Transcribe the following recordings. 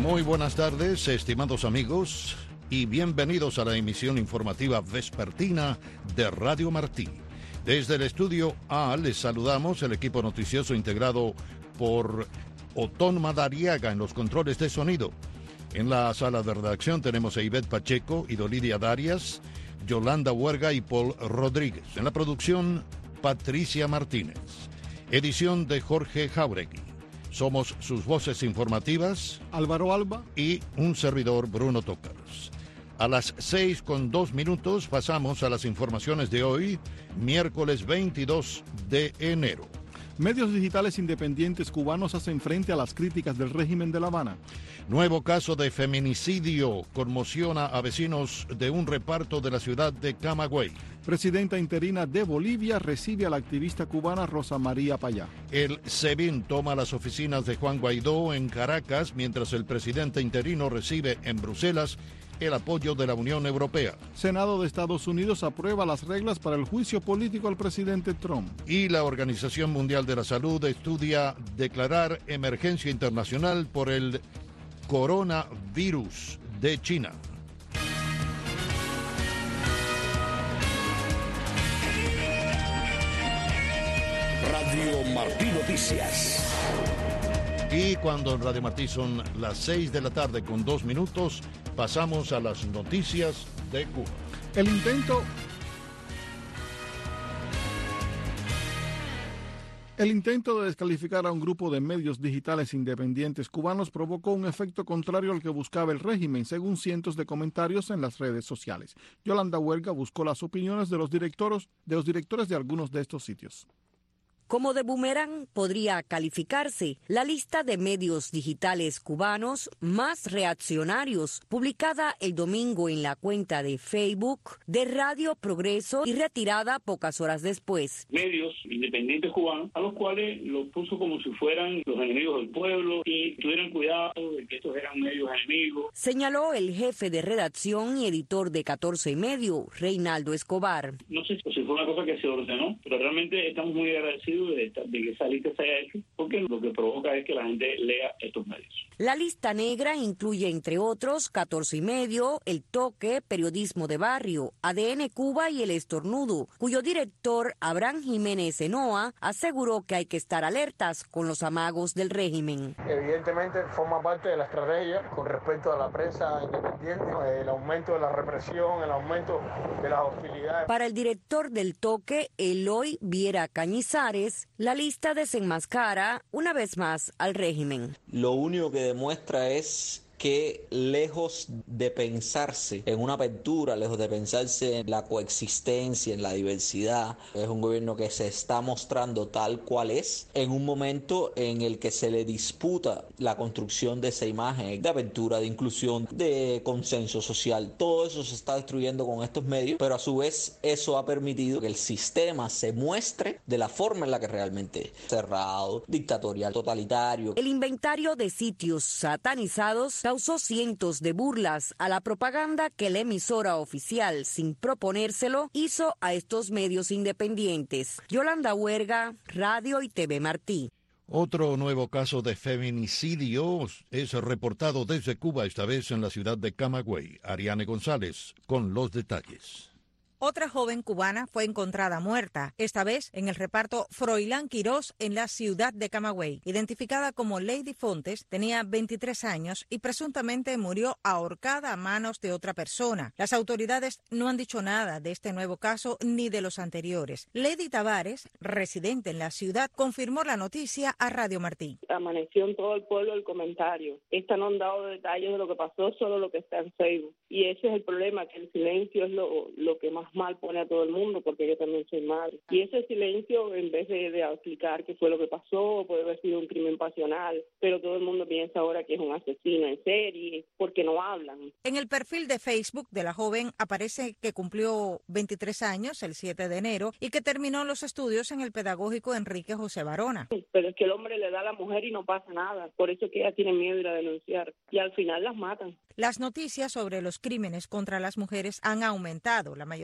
Muy buenas tardes, estimados amigos, y bienvenidos a la emisión informativa vespertina de Radio Martí. Desde el estudio A les saludamos el equipo noticioso integrado por Otón Madariaga en los controles de sonido. En la sala de redacción tenemos a Ivette Pacheco, Idolidia Darias, Yolanda Huerga y Paul Rodríguez. En la producción, Patricia Martínez. Edición de Jorge Jauregui. Somos sus voces informativas, Álvaro Alba y un servidor, Bruno Tócaros. A las 6:02 pasamos a las informaciones de hoy, miércoles 22 de enero. Medios digitales independientes cubanos hacen frente a las críticas del régimen de La Habana. Nuevo caso de feminicidio conmociona a vecinos de un reparto de la ciudad de Camagüey. Presidenta interina de Bolivia recibe a la activista cubana Rosa María Payá. El SEBIN toma las oficinas de Juan Guaidó en Caracas, mientras el presidente interino recibe en Bruselas el apoyo de la Unión Europea. Senado de Estados Unidos aprueba las reglas para el juicio político al presidente Trump. Y la Organización Mundial de la Salud estudia declarar emergencia internacional por el coronavirus de China. Radio Martí Noticias. Y cuando en Radio Martí son las 6 de la tarde con 2 minutos, pasamos a las noticias de Cuba. El intento de descalificar a un grupo de medios digitales independientes cubanos provocó un efecto contrario al que buscaba el régimen, según cientos de comentarios en las redes sociales. Yolanda Huerga buscó las opiniones de los directores de algunos de estos sitios. Como de boomerang podría calificarse la lista de medios digitales cubanos más reaccionarios, publicada el domingo en la cuenta de Facebook de Radio Progreso y retirada pocas horas después. Medios independientes cubanos, a los cuales los puso como si fueran los enemigos del pueblo y tuvieran cuidado de que estos eran medios enemigos. Señaló el jefe de redacción y editor de 14 y Medio, Reinaldo Escobar. No sé si fue una cosa que se ordenó, pero realmente estamos muy agradecidos de que esa lista se haya hecho, porque lo que provoca es que la gente lea estos medios. La lista negra incluye, entre otros, 14 y Medio, El Toque, Periodismo de Barrio, ADN Cuba y El Estornudo, cuyo director, Abraham Jiménez Enoa, aseguró que hay que estar alertas con los amagos del régimen. Evidentemente forma parte de la estrategia con respecto a la prensa independiente, el aumento de la represión, el aumento de las hostilidades. Para el director del Toque, Eloy Viera Cañizares, la lista desenmascara una vez más al régimen. Lo único que demuestra es que lejos de pensarse en una apertura, lejos de pensarse en la coexistencia, en la diversidad, es un gobierno que se está mostrando tal cual es, en un momento en el que se le disputa la construcción de esa imagen de apertura, de inclusión, de consenso social. Todo eso se está destruyendo con estos medios, pero a su vez eso ha permitido que el sistema se muestre de la forma en la que realmente es: cerrado, dictatorial, totalitario. El inventario de sitios satanizados causó cientos de burlas a la propaganda que la emisora oficial, sin proponérselo, hizo a estos medios independientes. Yolanda Huerga, Radio y TV Martí. Otro nuevo caso de feminicidio es reportado desde Cuba, esta vez en la ciudad de Camagüey. Ariane González con los detalles. Otra joven cubana fue encontrada muerta, esta vez en el reparto Froilán Quirós en la ciudad de Camagüey. Identificada como Lady Fontes, tenía 23 años y presuntamente murió ahorcada a manos de otra persona. Las autoridades no han dicho nada de este nuevo caso ni de los anteriores. Lady Tavares, residente en la ciudad, confirmó la noticia a Radio Martí. Amaneció en todo el pueblo el comentario. Esta no han dado detalles de lo que pasó, solo lo que está en Facebook. Y ese es el problema, que el silencio es lo que más mal pone a todo el mundo, porque yo también soy madre. Y ese silencio, en vez de explicar qué fue lo que pasó, puede haber sido un crimen pasional, pero todo el mundo piensa ahora que es un asesino en serie, porque no hablan. En el perfil de Facebook de la joven aparece que cumplió 23 años el 7 de enero y que terminó los estudios en el pedagógico Enrique José Barona. Pero es que el hombre le da a la mujer y no pasa nada, por eso es que ella tiene miedo de ir a denunciar, y al final las matan. Las noticias sobre los crímenes contra las mujeres han aumentado. La mayoría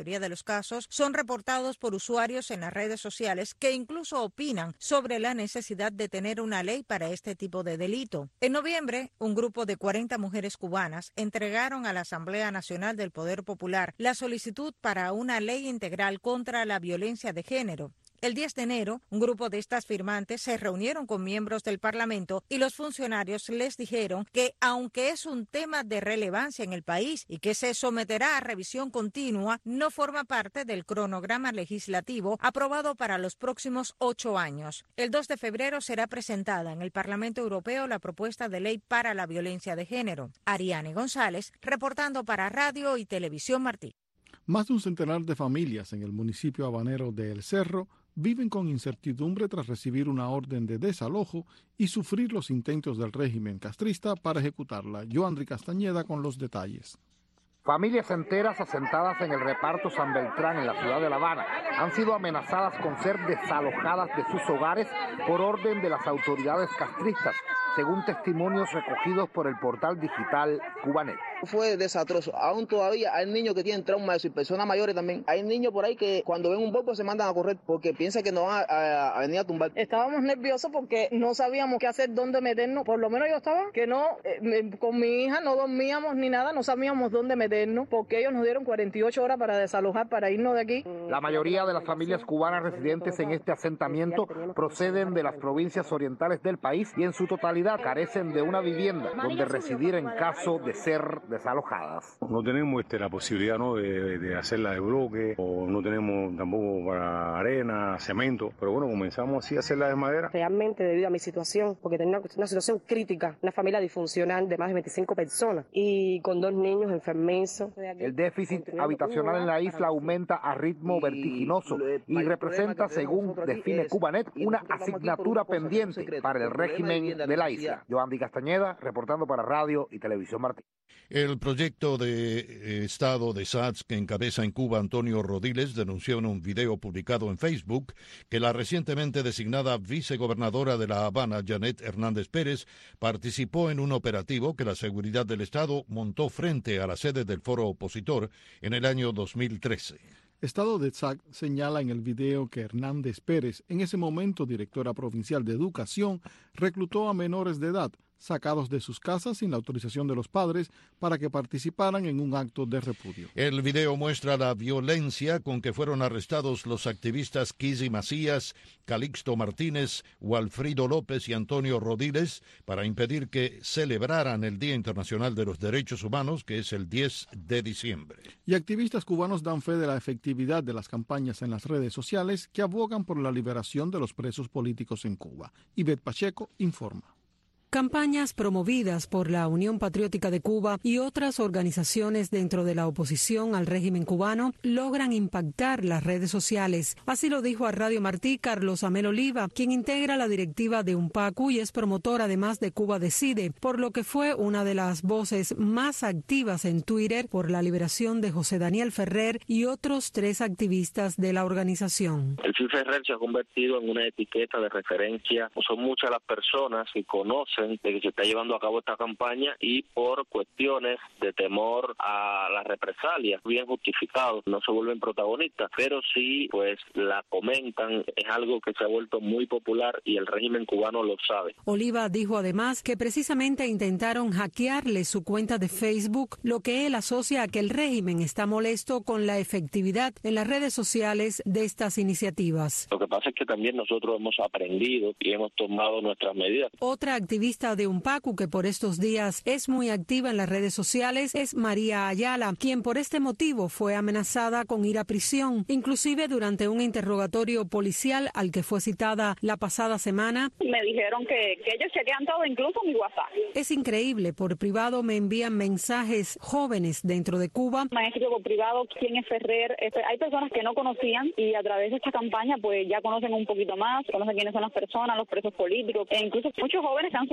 mayoría de los casos son reportados por usuarios en las redes sociales que incluso opinan sobre la necesidad de tener una ley para este tipo de delito. En noviembre, un grupo de 40 mujeres cubanas entregaron a la Asamblea Nacional del Poder Popular la solicitud para una ley integral contra la violencia de género. El 10 de enero, un grupo de estas firmantes se reunieron con miembros del Parlamento y los funcionarios les dijeron que, aunque es un tema de relevancia en el país y que se someterá a revisión continua, no forma parte del cronograma legislativo aprobado para los próximos 8 años. El 2 de febrero será presentada en el Parlamento Europeo la propuesta de ley para la violencia de género. Ariane González, reportando para Radio y Televisión Martí. Más de un centenar de familias en el municipio habanero de El Cerro viven con incertidumbre tras recibir una orden de desalojo y sufrir los intentos del régimen castrista para ejecutarla. Joandri Castañeda con los detalles. Familias enteras asentadas en el reparto San Beltrán en la ciudad de La Habana han sido amenazadas con ser desalojadas de sus hogares por orden de las autoridades castristas, según testimonios recogidos por el portal digital Cubanet. Fue desastroso. Aún todavía hay niños que tienen trauma de eso y personas mayores también. Hay niños por ahí que cuando ven un bombo se mandan a correr porque piensan que nos van a venir a tumbar. Estábamos nerviosos porque no sabíamos qué hacer, dónde meternos. Por lo menos yo estaba que no, con mi hija no dormíamos ni nada, no sabíamos dónde meternos porque ellos nos dieron 48 horas para desalojar, para irnos de aquí. La mayoría de las familias cubanas residentes en este asentamiento proceden de las provincias orientales del país y en su totalidad carecen de una vivienda donde residir en caso de ser desalojadas. No tenemos la posibilidad, ¿no?, de hacerla de bloque, o no tenemos tampoco para arena, cemento, pero bueno, comenzamos así a hacerla de madera. Realmente debido a mi situación, porque tenía una situación crítica, una familia disfuncional de más de 25 personas y con 2 niños enfermizos. El déficit habitacional en la isla aumenta a ritmo vertiginoso y representa, según define Cubanet, una asignatura pendiente para el régimen de la isla. Joandri Castañeda, reportando para Radio y Televisión Martí. El proyecto de Estado de SADS que encabeza en Cuba Antonio Rodiles denunció en un video publicado en Facebook que la recientemente designada vicegobernadora de La Habana, Janet Hernández Pérez, participó en un operativo que la seguridad del Estado montó frente a la sede del foro opositor en el año 2013. Estado de SAC señala en el video que Hernández Pérez, en ese momento directora provincial de Educación, reclutó a menores de edad sacados de sus casas sin la autorización de los padres para que participaran en un acto de repudio. El video muestra la violencia con que fueron arrestados los activistas Kizzy Macías, Calixto Martínez, Walfrido López y Antonio Rodiles para impedir que celebraran el Día Internacional de los Derechos Humanos, que es el 10 de diciembre. Y activistas cubanos dan fe de la efectividad de las campañas en las redes sociales que abogan por la liberación de los presos políticos en Cuba. Ivette Pacheco informa. Campañas promovidas por la Unión Patriótica de Cuba y otras organizaciones dentro de la oposición al régimen cubano logran impactar las redes sociales. Así lo dijo a Radio Martí Carlos Amel Oliva, quien integra la directiva de UNPACU y es promotor además de Cuba Decide, por lo que fue una de las voces más activas en Twitter por la liberación de José Daniel Ferrer y otros 3 activistas de la organización. El FI Ferrer se ha convertido en una etiqueta de referencia. Son muchas las personas que conocen de que se está llevando a cabo esta campaña y por cuestiones de temor a las represalias bien justificados no se vuelven protagonistas, pero sí pues la comentan. Es algo que se ha vuelto muy popular y el régimen cubano lo sabe. Oliva dijo además que precisamente intentaron hackearle su cuenta de Facebook, lo que él asocia a que el régimen está molesto con la efectividad en las redes sociales de estas iniciativas. Lo que pasa es que también nosotros hemos aprendido y hemos tomado nuestras medidas. Otra activista de UNPACU que por estos días es muy activa en las redes sociales es María Ayala, quien por este motivo fue amenazada con ir a prisión, inclusive durante un interrogatorio policial al que fue citada la pasada semana. Me dijeron que ellos chequean todo, incluso mi WhatsApp. Es increíble, por privado me envían mensajes jóvenes dentro de Cuba. Me han escrito por privado quién es Ferrer. Hay personas que no conocían y a través de esta campaña pues ya conocen un poquito más, conocen quiénes son las personas, los presos políticos e incluso muchos jóvenes se han sumado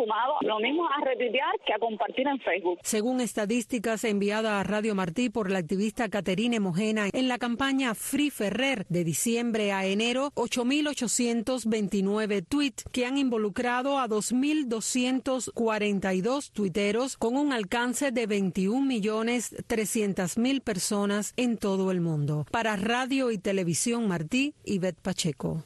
acostumbrados lo mismo a retuitear que a compartir en Facebook. Según estadísticas enviadas a Radio Martí por la activista Caterine Mojena, en la campaña Free Ferrer de diciembre a enero, 8.829 tweets que han involucrado a 2.242 tuiteros con un alcance de 21.300.000 personas en todo el mundo. Para Radio y Televisión Martí, Ivette Pacheco.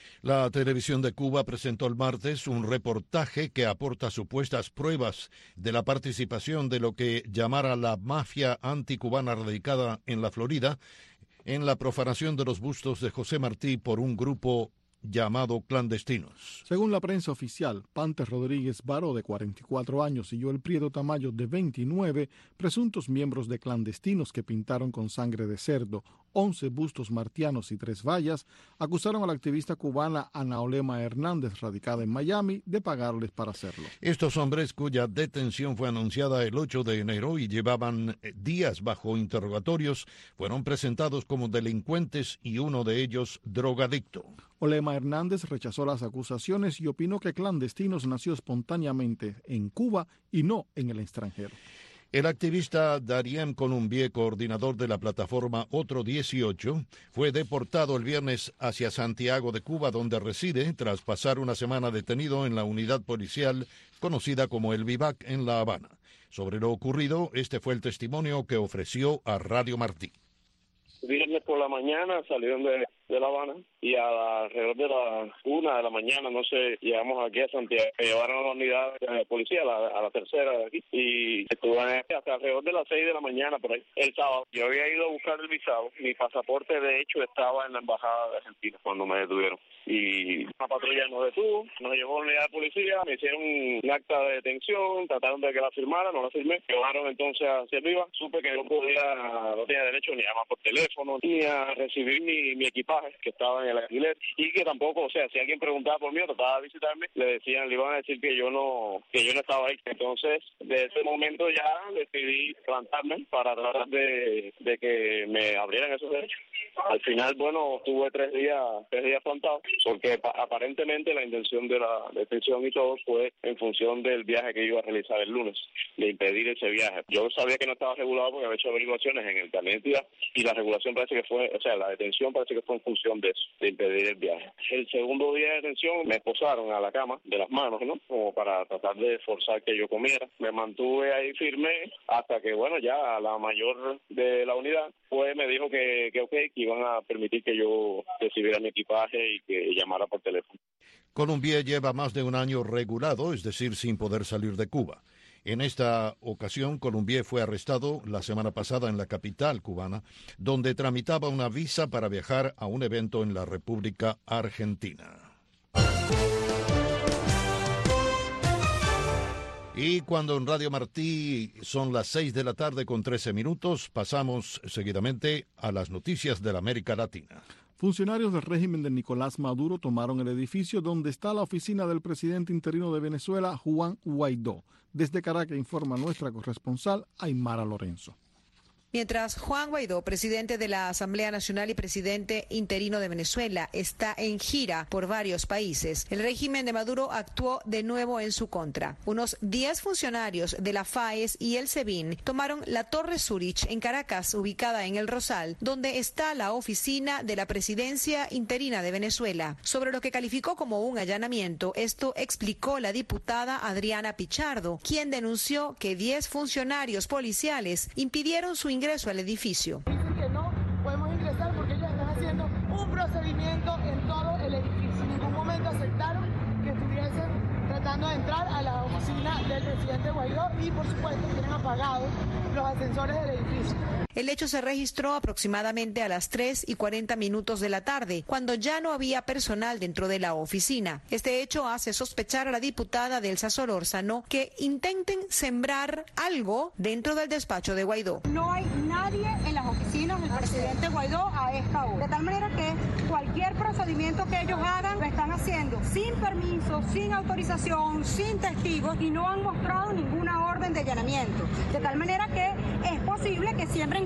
La televisión de Cuba presentó el martes un reportaje que aporta supuestas pruebas de la participación de lo que llamara la mafia anticubana radicada en la Florida en la profanación de los bustos de José Martí por un grupo llamado Clandestinos. Según la prensa oficial, Pantes Rodríguez Baró, de 44 años, y Joel Prieto Tamayo, de 29, presuntos miembros de Clandestinos que pintaron con sangre de cerdo 11 bustos martianos y 3 vallas, acusaron a la activista cubana Ana Olema Hernández, radicada en Miami, de pagarles para hacerlo. Estos hombres, cuya detención fue anunciada el 8 de enero y llevaban días bajo interrogatorios, fueron presentados como delincuentes y uno de ellos drogadicto. Olema Hernández rechazó las acusaciones y opinó que Clandestinos nació espontáneamente en Cuba y no en el extranjero. El activista Dariem Colombier, coordinador de la plataforma Otro 18, fue deportado el viernes hacia Santiago de Cuba, donde reside, tras pasar una semana detenido en la unidad policial conocida como El Vivac en La Habana. Sobre lo ocurrido, este fue el testimonio que ofreció a Radio Martí. Viernes por la mañana salieron de La Habana y alrededor de las 1 de la mañana, no sé, llegamos aquí a Santiago. Llevaron a la unidad de policía, a la tercera de aquí, y estuve hasta alrededor de las 6 de la mañana por ahí. El sábado yo había ido a buscar el visado, mi pasaporte de hecho estaba en la embajada de Argentina cuando me detuvieron. Y una patrulla nos detuvo, nos llevó a la unidad de policía, me hicieron un acta de detención, trataron de que la firmara, no la firmé. Llevaron entonces hacia arriba, supe que no tenía derecho ni a llamar por teléfono, ni a recibir mi equipaje que estaba en el alquiler, y que tampoco, o sea, si alguien preguntaba por mí o trataba de visitarme, le iban a decir que yo no estaba ahí. Entonces, de ese momento ya decidí plantarme para tratar de que me abrieran esos derechos. Al final, bueno, tuve 3 días plantado, porque aparentemente la intención de la detención y todo fue en función del viaje que iba a realizar el lunes, de impedir ese viaje. Yo sabía que no estaba regulado porque había hecho averiguaciones en el carnet de identidad, y la regulación parece que fue, o sea, la detención parece que fue en función de eso, de impedir el viaje. El segundo día de detención me esposaron a la cama de las manos, ¿no? Como para tratar de forzar que yo comiera. Me mantuve ahí firme hasta que, bueno, ya la mayor de la unidad me dijo que ok, que iban a permitir que yo recibiera mi equipaje y que llamara por teléfono. Colombier lleva más de un año regulado, es decir, sin poder salir de Cuba. En esta ocasión, Colombier fue arrestado la semana pasada en la capital cubana, donde tramitaba una visa para viajar a un evento en la República Argentina. Y cuando en Radio Martí son las 6 de la tarde con 13 minutos, pasamos seguidamente a las noticias de la América Latina. Funcionarios del régimen de Nicolás Maduro tomaron el edificio donde está la oficina del presidente interino de Venezuela, Juan Guaidó. Desde Caracas informa nuestra corresponsal, Aymara Lorenzo. Mientras Juan Guaidó, presidente de la Asamblea Nacional y presidente interino de Venezuela, está en gira por varios países, el régimen de Maduro actuó de nuevo en su contra. Unos 10 funcionarios de la FAES y el SEBIN tomaron la Torre Zurich en Caracas, ubicada en El Rosal, donde está la oficina de la presidencia interina de Venezuela. Sobre lo que calificó como un allanamiento, esto explicó la diputada Adriana Pichardo, quien denunció que 10 funcionarios policiales impidieron su ingreso al edificio. Dicen que no podemos ingresar porque ellos están haciendo un procedimiento en todo el edificio. En ningún momento aceptaron que estuviesen tratando de entrar a la oficina del presidente Guaidó y por supuesto tienen apagados los ascensores del edificio. El hecho se registró aproximadamente a las 3:40 de la tarde, cuando ya no había personal dentro de la oficina. Este hecho hace sospechar a la diputada Delsa Solórzano que intenten sembrar algo dentro del despacho de Guaidó. No hay nadie en las oficinas del presidente Guaidó a esta hora, de tal manera que cualquier procedimiento que ellos hagan lo están haciendo sin permiso, sin autorización, sin testigos, y no han mostrado ninguna orden de allanamiento, de tal manera que es posible que siembren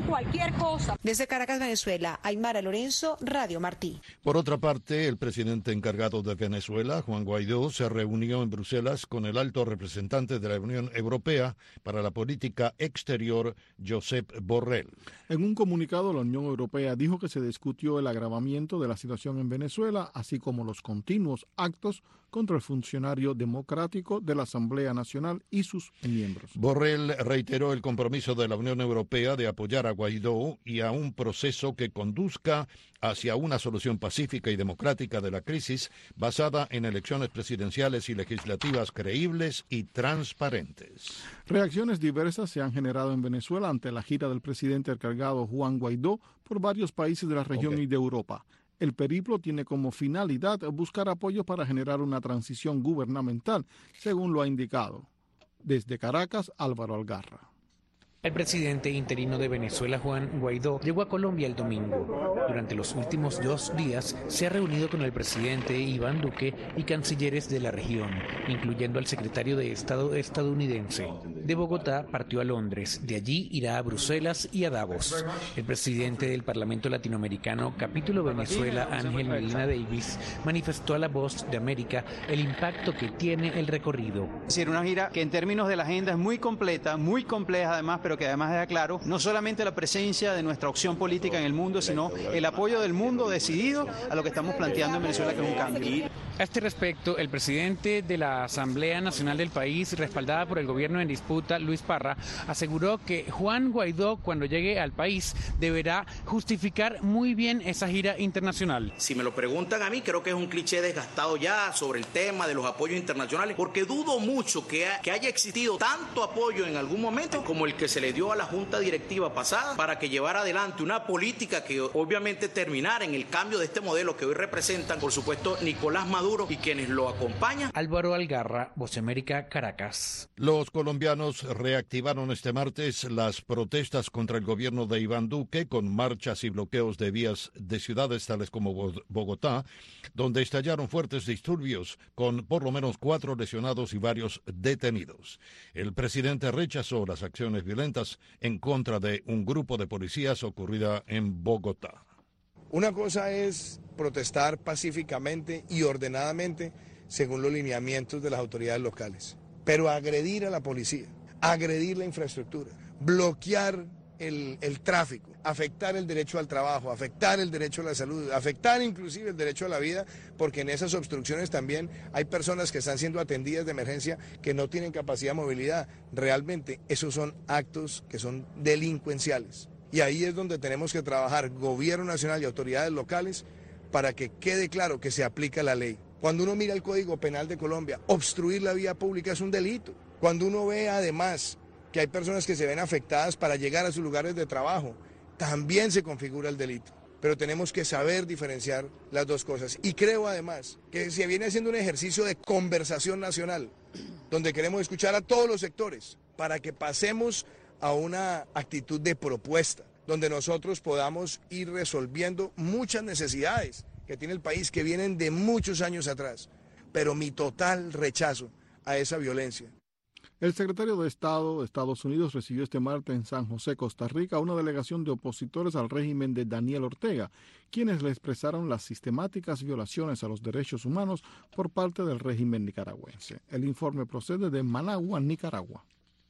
cualquier cosa. Desde Caracas, Venezuela, Aymara Lorenzo, Radio Martí. Por otra parte, el presidente encargado de Venezuela, Juan Guaidó, se reunió en Bruselas con el alto representante de la Unión Europea para la política exterior, Josep Borrell. En un comunicado, la Unión Europea dijo que se discutió el agravamiento de la situación en Venezuela, así como los continuos actos contra el funcionario democrático de la Asamblea Nacional y sus miembros. Borrell reiteró el compromiso de la Unión Europea de apoyar a Guaidó y a un proceso que conduzca hacia una solución pacífica y democrática de la crisis basada en elecciones presidenciales y legislativas creíbles y transparentes. Reacciones diversas se han generado en Venezuela ante la gira del presidente encargado Juan Guaidó por varios países de la región y de Europa. El periplo tiene como finalidad buscar apoyo para generar una transición gubernamental, según lo ha indicado. Desde Caracas, Álvaro Algarra. El presidente interino de Venezuela, Juan Guaidó, llegó a Colombia el domingo. Durante los últimos 2 días se ha reunido con el presidente Iván Duque y cancilleres de la región, incluyendo al secretario de Estado estadounidense. De Bogotá partió a Londres, de allí irá a Bruselas y a Davos. El presidente del Parlamento Latinoamericano, capítulo Venezuela, Ángel Medina Davis, manifestó a La Voz de América el impacto que tiene el recorrido. Es decir, una gira que en términos de la agenda es muy completa, muy compleja además, pero que además deja claro no solamente la presencia de nuestra opción política en el mundo, sino el apoyo del mundo decidido a lo que estamos planteando en Venezuela, que es un cambio. A este respecto, el presidente de la Asamblea Nacional del país, respaldada por el gobierno en disputa, Luis Parra, aseguró que Juan Guaidó, cuando llegue al país, deberá justificar muy bien esa gira internacional. Si me lo preguntan a mí, creo que es un cliché desgastado ya sobre el tema de los apoyos internacionales, porque dudo mucho que haya existido tanto apoyo en algún momento como el que se le dio a la Junta Directiva pasada para que llevara adelante una política que obviamente terminara en el cambio de este modelo que hoy representan, por supuesto, Nicolás Maduro y quienes lo acompañan. Álvaro Algarra, Voz América, Caracas. Los colombianos reactivaron este martes las protestas contra el gobierno de Iván Duque con marchas y bloqueos de vías de ciudades tales como Bogotá, donde estallaron fuertes disturbios con por lo menos 4 lesionados y varios detenidos. El presidente rechazó las acciones violentas en contra de un grupo de policías ocurrida en Bogotá. Una cosa es protestar pacíficamente y ordenadamente según los lineamientos de las autoridades locales, pero agredir a la policía, agredir la infraestructura, bloquear el tráfico, afectar el derecho al trabajo, afectar el derecho a la salud, afectar inclusive el derecho a la vida, porque en esas obstrucciones también hay personas que están siendo atendidas de emergencia que no tienen capacidad de movilidad. Realmente esos son actos que son delincuenciales. Y ahí es donde tenemos que trabajar gobierno nacional y autoridades locales para que quede claro que se aplica la ley. Cuando uno mira el Código Penal de Colombia, obstruir la vía pública es un delito. Cuando uno ve además que hay personas que se ven afectadas para llegar a sus lugares de trabajo, también se configura el delito. Pero tenemos que saber diferenciar las dos cosas. Y creo además que se viene haciendo un ejercicio de conversación nacional, donde queremos escuchar a todos los sectores para que pasemos a una actitud de propuesta, donde nosotros podamos ir resolviendo muchas necesidades que tiene el país que vienen de muchos años atrás. Pero mi total rechazo a esa violencia. El secretario de Estado de Estados Unidos recibió este martes en San José, Costa Rica, una delegación de opositores al régimen de Daniel Ortega, quienes le expresaron las sistemáticas violaciones a los derechos humanos por parte del régimen nicaragüense. El informe procede de Managua, Nicaragua.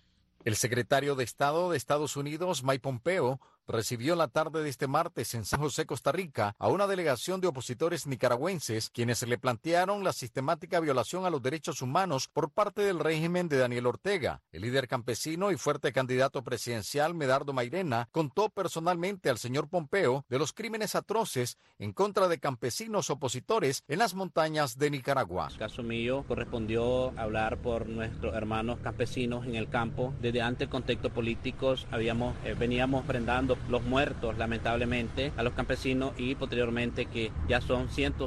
El secretario de Estado de Estados Unidos, Mike Pompeo, recibió la tarde de este martes en San José, Costa Rica, a una delegación de opositores nicaragüenses, quienes le plantearon la sistemática violación a los derechos humanos por parte del régimen de Daniel Ortega. El líder campesino y fuerte candidato presidencial, Medardo Mairena, contó personalmente al señor Pompeo de los crímenes atroces en contra de campesinos opositores en las montañas de Nicaragua. En el caso mío, correspondió hablar por nuestros hermanos campesinos en el campo. Desde antes del contexto político veníamos prendando los muertos, lamentablemente, a los campesinos, y posteriormente que ya son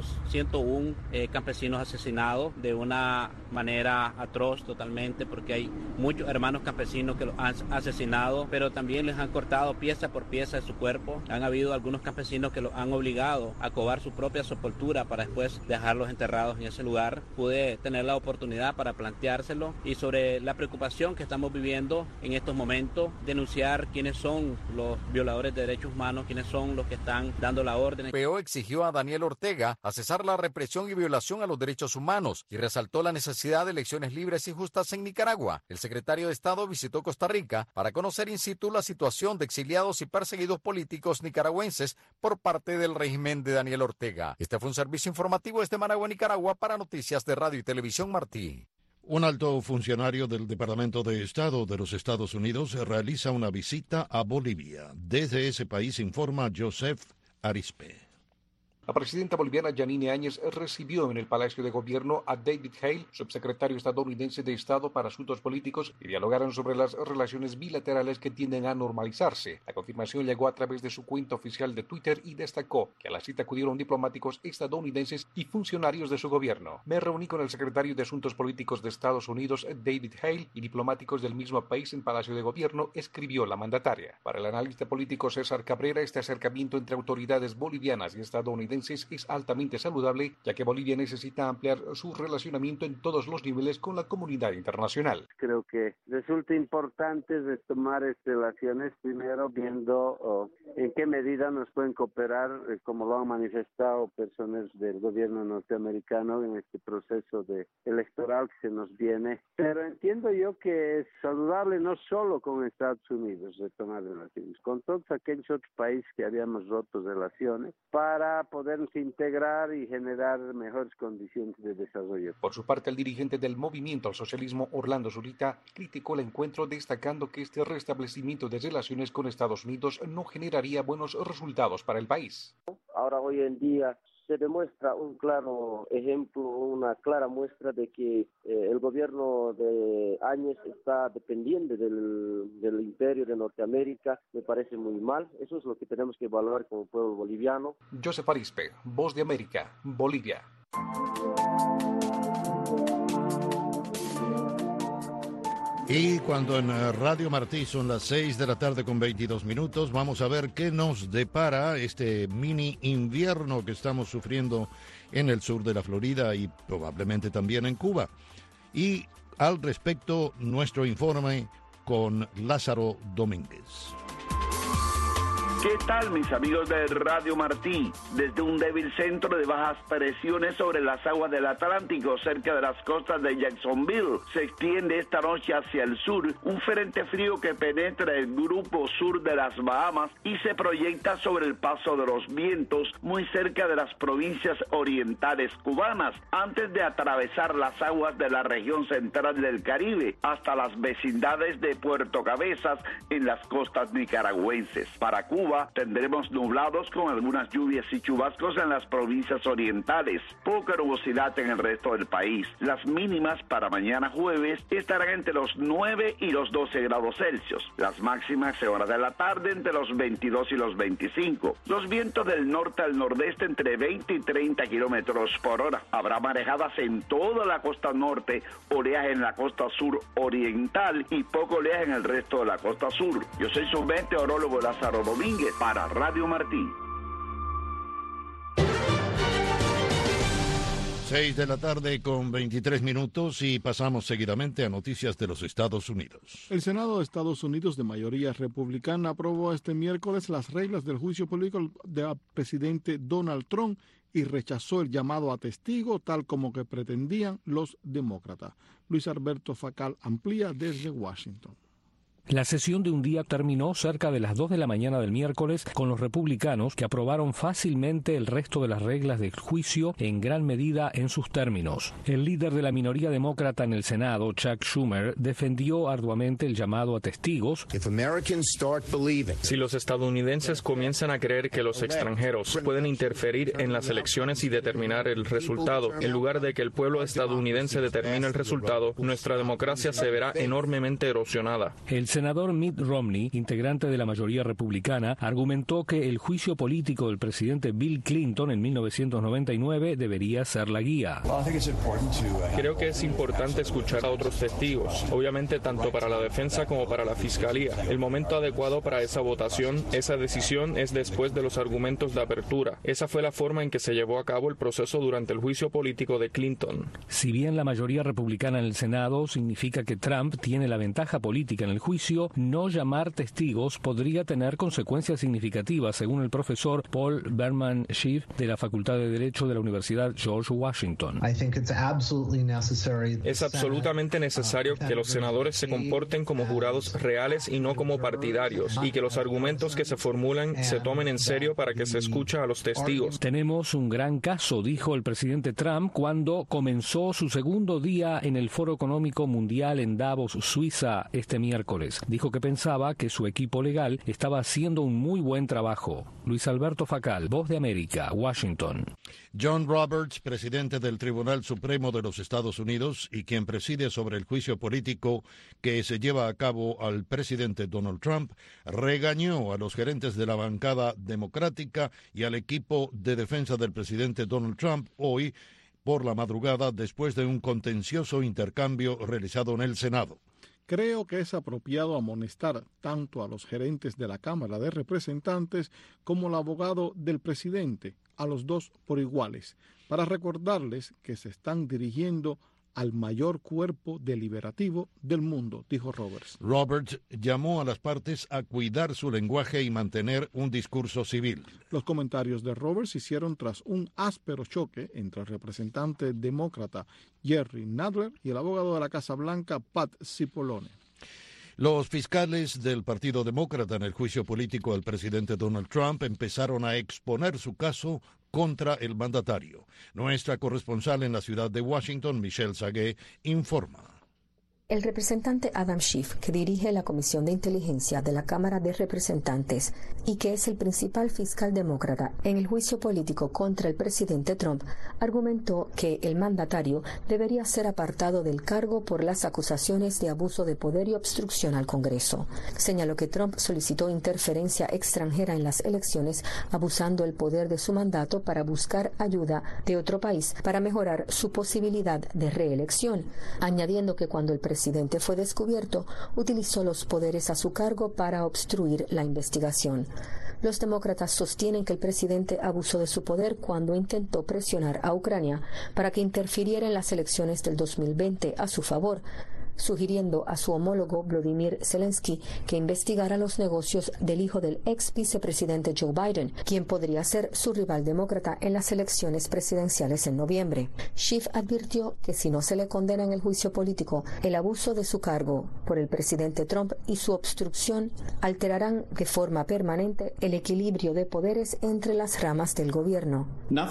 101 campesinos asesinados de una manera atroz totalmente, porque hay muchos hermanos campesinos que los han asesinado, pero también les han cortado pieza por pieza de su cuerpo. Han habido algunos campesinos que los han obligado a cobar su propia sepultura para después dejarlos enterrados en ese lugar. Pude tener la oportunidad para planteárselo, y sobre la preocupación que estamos viviendo en estos momentos, denunciar quiénes son los violadores de derechos humanos, quiénes son los que están dando la orden. Pompeo exigió a Daniel Ortega a cesar la represión y violación a los derechos humanos y resaltó la necesidad de elecciones libres y justas en Nicaragua. El secretario de Estado visitó Costa Rica para conocer in situ la situación de exiliados y perseguidos políticos nicaragüenses por parte del régimen de Daniel Ortega. Este fue un servicio informativo desde Managua, Nicaragua, para Noticias de Radio y Televisión Martí. Un alto funcionario del Departamento de Estado de los Estados Unidos realiza una visita a Bolivia. Desde ese país informa Joseph Arispe. La presidenta boliviana Yanine Áñez recibió en el Palacio de Gobierno a David Hale, subsecretario estadounidense de Estado para Asuntos Políticos, y dialogaron sobre las relaciones bilaterales que tienden a normalizarse. La confirmación llegó a través de su cuenta oficial de Twitter y destacó que a la cita acudieron diplomáticos estadounidenses y funcionarios de su gobierno. Me reuní con el secretario de Asuntos Políticos de Estados Unidos, David Hale, y diplomáticos del mismo país en Palacio de Gobierno, escribió la mandataria. Para el analista político César Cabrera, este acercamiento entre autoridades bolivianas y estadounidenses es altamente saludable, ya que Bolivia necesita ampliar su relacionamiento en todos los niveles con la comunidad internacional. Creo que resulta importante retomar relaciones, primero viendo en qué medida nos pueden cooperar, como lo han manifestado personas del gobierno norteamericano en este proceso electoral que se nos viene. Pero entiendo yo que es saludable no solo con Estados Unidos retomar relaciones, con todos aquellos otros países que habíamos roto relaciones, para podernos integrar y generar mejores condiciones de desarrollo. Por su parte, el dirigente del Movimiento al Socialismo, Orlando Zurita, criticó el encuentro, destacando que este restablecimiento de relaciones con Estados Unidos no generaría buenos resultados para el país. Ahora, hoy en día, se demuestra un claro ejemplo, una clara muestra de que el gobierno de Áñez está dependiente del imperio de Norteamérica. Me parece muy mal. Eso es lo que tenemos que evaluar como pueblo boliviano. Joseph Arispe, Voz de América, Bolivia. Y cuando en Radio Martí son las 6 de la tarde con 22 minutos, vamos a ver qué nos depara este mini invierno que estamos sufriendo en el sur de la Florida y probablemente también en Cuba. Y al respecto, nuestro informe con Lázaro Domínguez. ¿Qué tal, mis amigos de Radio Martí? Desde un débil centro de bajas presiones sobre las aguas del Atlántico, cerca de las costas de Jacksonville, se extiende esta noche hacia el sur un frente frío que penetra el grupo sur de las Bahamas y se proyecta sobre el paso de los vientos muy cerca de las provincias orientales cubanas, antes de atravesar las aguas de la región central del Caribe hasta las vecindades de Puerto Cabezas en las costas nicaragüenses. Para Cuba tendremos nublados con algunas lluvias y chubascos en las provincias orientales, poca nubosidad en el resto del país. Las mínimas para mañana jueves estarán entre los 9 y los 12 grados Celsius. Las máximas en horas de la tarde entre los 22 y los 25. Los vientos del norte al nordeste entre 20 y 30 kilómetros por hora. Habrá marejadas en toda la costa norte, oleaje en la costa sur oriental y poco oleaje en el resto de la costa sur. Yo soy su meteorólogo Lázaro Domínguez para Radio Martí. 6 de la tarde con 23 minutos y pasamos seguidamente a noticias de los Estados Unidos. El Senado de Estados Unidos, de mayoría republicana, aprobó este miércoles las reglas del juicio político del presidente Donald Trump y rechazó el llamado a testigo, tal como que pretendían los demócratas. Luis Alberto Facal amplía desde Washington. La sesión de un día terminó cerca de las 2 de la mañana del miércoles con los republicanos que aprobaron fácilmente el resto de las reglas del juicio en gran medida en sus términos. El líder de la minoría demócrata en el Senado, Chuck Schumer, defendió arduamente el llamado a testigos. Si los estadounidenses comienzan a creer que los extranjeros pueden interferir en las elecciones y determinar el resultado, en lugar de que el pueblo estadounidense determine el resultado, nuestra democracia se verá enormemente erosionada. El senador Mitt Romney, integrante de la mayoría republicana, argumentó que el juicio político del presidente Bill Clinton en 1999 debería ser la guía. Creo que es importante escuchar a otros testigos, obviamente tanto para la defensa como para la fiscalía. El momento adecuado para esa votación, esa decisión es después de los argumentos de apertura. Esa fue la forma en que se llevó a cabo el proceso durante el juicio político de Clinton. Si bien la mayoría republicana en el Senado significa que Trump tiene la ventaja política en el juicio, juicio, no llamar testigos podría tener consecuencias significativas, según el profesor Paul Berman-Schiff de la Facultad de Derecho de la Universidad George Washington. Es absolutamente necesario que los senadores se comporten como jurados reales y no como partidarios, y que los argumentos que se formulan se tomen en serio para que se escuche a los testigos. Tenemos un gran caso, dijo el presidente Trump cuando comenzó su segundo día en el Foro Económico Mundial en Davos, Suiza, este miércoles. Dijo que pensaba que su equipo legal estaba haciendo un muy buen trabajo. Luis Alberto Facal, Voz de América, Washington. John Roberts, presidente del Tribunal Supremo de los Estados Unidos y quien preside sobre el juicio político que se lleva a cabo al presidente Donald Trump, regañó a los gerentes de la bancada democrática y al equipo de defensa del presidente Donald Trump hoy por la madrugada después de un contencioso intercambio realizado en el Senado. Creo que es apropiado amonestar tanto a los gerentes de la Cámara de Representantes como al abogado del presidente, a los dos por iguales, para recordarles que se están dirigiendo al mayor cuerpo deliberativo del mundo, dijo Roberts. Roberts llamó a las partes a cuidar su lenguaje y mantener un discurso civil. Los comentarios de Roberts se hicieron tras un áspero choque entre el representante demócrata Jerry Nadler y el abogado de la Casa Blanca Pat Cipollone. Los fiscales del Partido Demócrata en el juicio político del presidente Donald Trump empezaron a exponer su caso contra el mandatario. Nuestra corresponsal en la ciudad de Washington, Michelle Sagué, informa. El representante Adam Schiff, que dirige la Comisión de Inteligencia de la Cámara de Representantes y que es el principal fiscal demócrata en el juicio político contra el presidente Trump, argumentó que el mandatario debería ser apartado del cargo por las acusaciones de abuso de poder y obstrucción al Congreso. Señaló que Trump solicitó interferencia extranjera en las elecciones, abusando el poder de su mandato para buscar ayuda de otro país para mejorar su posibilidad de reelección, añadiendo que cuando el presidente fue descubierto, utilizó los poderes a su cargo para obstruir la investigación. Los demócratas sostienen que el presidente abusó de su poder cuando intentó presionar a Ucrania para que interfiriera en las elecciones del 2020 a su favor, sugiriendo a su homólogo Volodymyr Zelensky que investigara los negocios del hijo del ex vicepresidente Joe Biden, quien podría ser su rival demócrata en las elecciones presidenciales en noviembre. Schiff advirtió que si no se le condena en el juicio político, el abuso de su cargo por el presidente Trump y su obstrucción alterarán de forma permanente el equilibrio de poderes entre las ramas del gobierno.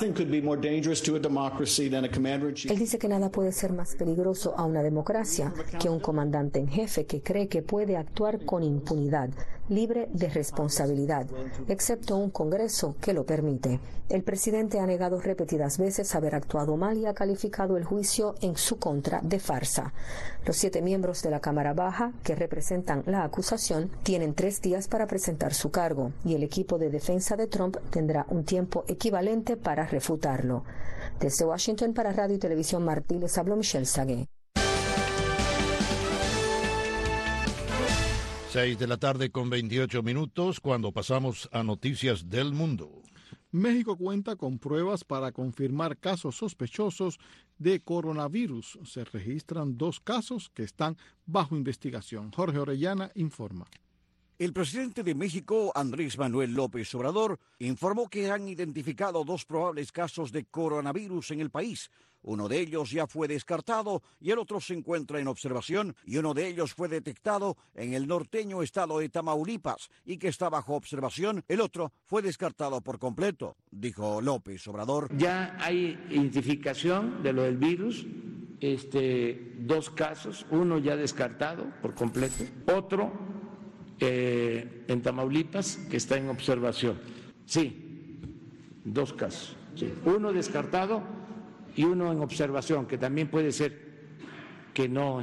Él dice que nada puede ser más peligroso a una democracia que un comandante en jefe que cree que puede actuar con impunidad, libre de responsabilidad, excepto un Congreso que lo permite. El presidente ha negado repetidas veces haber actuado mal y ha calificado el juicio en su contra de farsa. Los 7 miembros de la Cámara Baja, que representan la acusación, tienen 3 días para presentar su cargo y el equipo de defensa de Trump tendrá un tiempo equivalente para refutarlo. Desde Washington para Radio y Televisión Martí les habló Michelle Sagué. 6 de la tarde con 28 minutos cuando pasamos a noticias del mundo. México cuenta con pruebas para confirmar casos sospechosos de coronavirus. Se registran 2 casos que están bajo investigación. Jorge Orellana informa. El presidente de México, Andrés Manuel López Obrador, informó que han identificado 2 probables casos de coronavirus en el país. Uno de ellos ya fue descartado y el otro se encuentra en observación, y uno de ellos fue detectado en el norteño estado de Tamaulipas y que está bajo observación. El otro fue descartado por completo, dijo López Obrador. Ya hay identificación de lo del virus, 2 casos, uno ya descartado por completo, otro en Tamaulipas que está en observación. Sí, 2 casos, sí. Uno descartado y uno en observación, que también puede ser que no,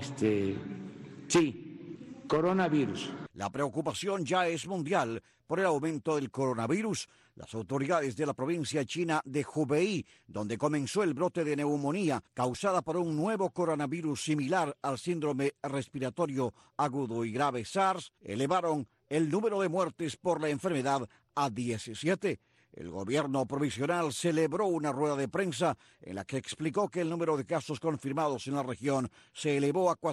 sí, coronavirus. La preocupación ya es mundial por el aumento del coronavirus. Las autoridades de la provincia china de Hubei, donde comenzó el brote de neumonía causada por un nuevo coronavirus similar al síndrome respiratorio agudo y grave SARS, elevaron el número de muertes por la enfermedad a 17. el gobierno provisional celebró una rueda de prensa en la que explicó que el número de casos confirmados en la región se elevó a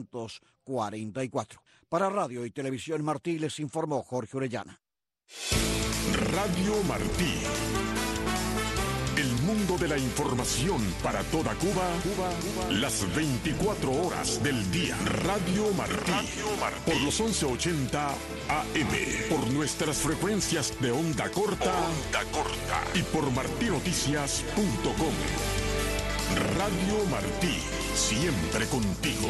444. Para Radio y Televisión Martí les informó Jorge Orellana. Radio Martí. El mundo de la información para toda Cuba, las 24 horas del día. Radio Martí. Por los 1180 AM. Por nuestras frecuencias de onda corta. Y por martinoticias.com. Radio Martí. Siempre contigo.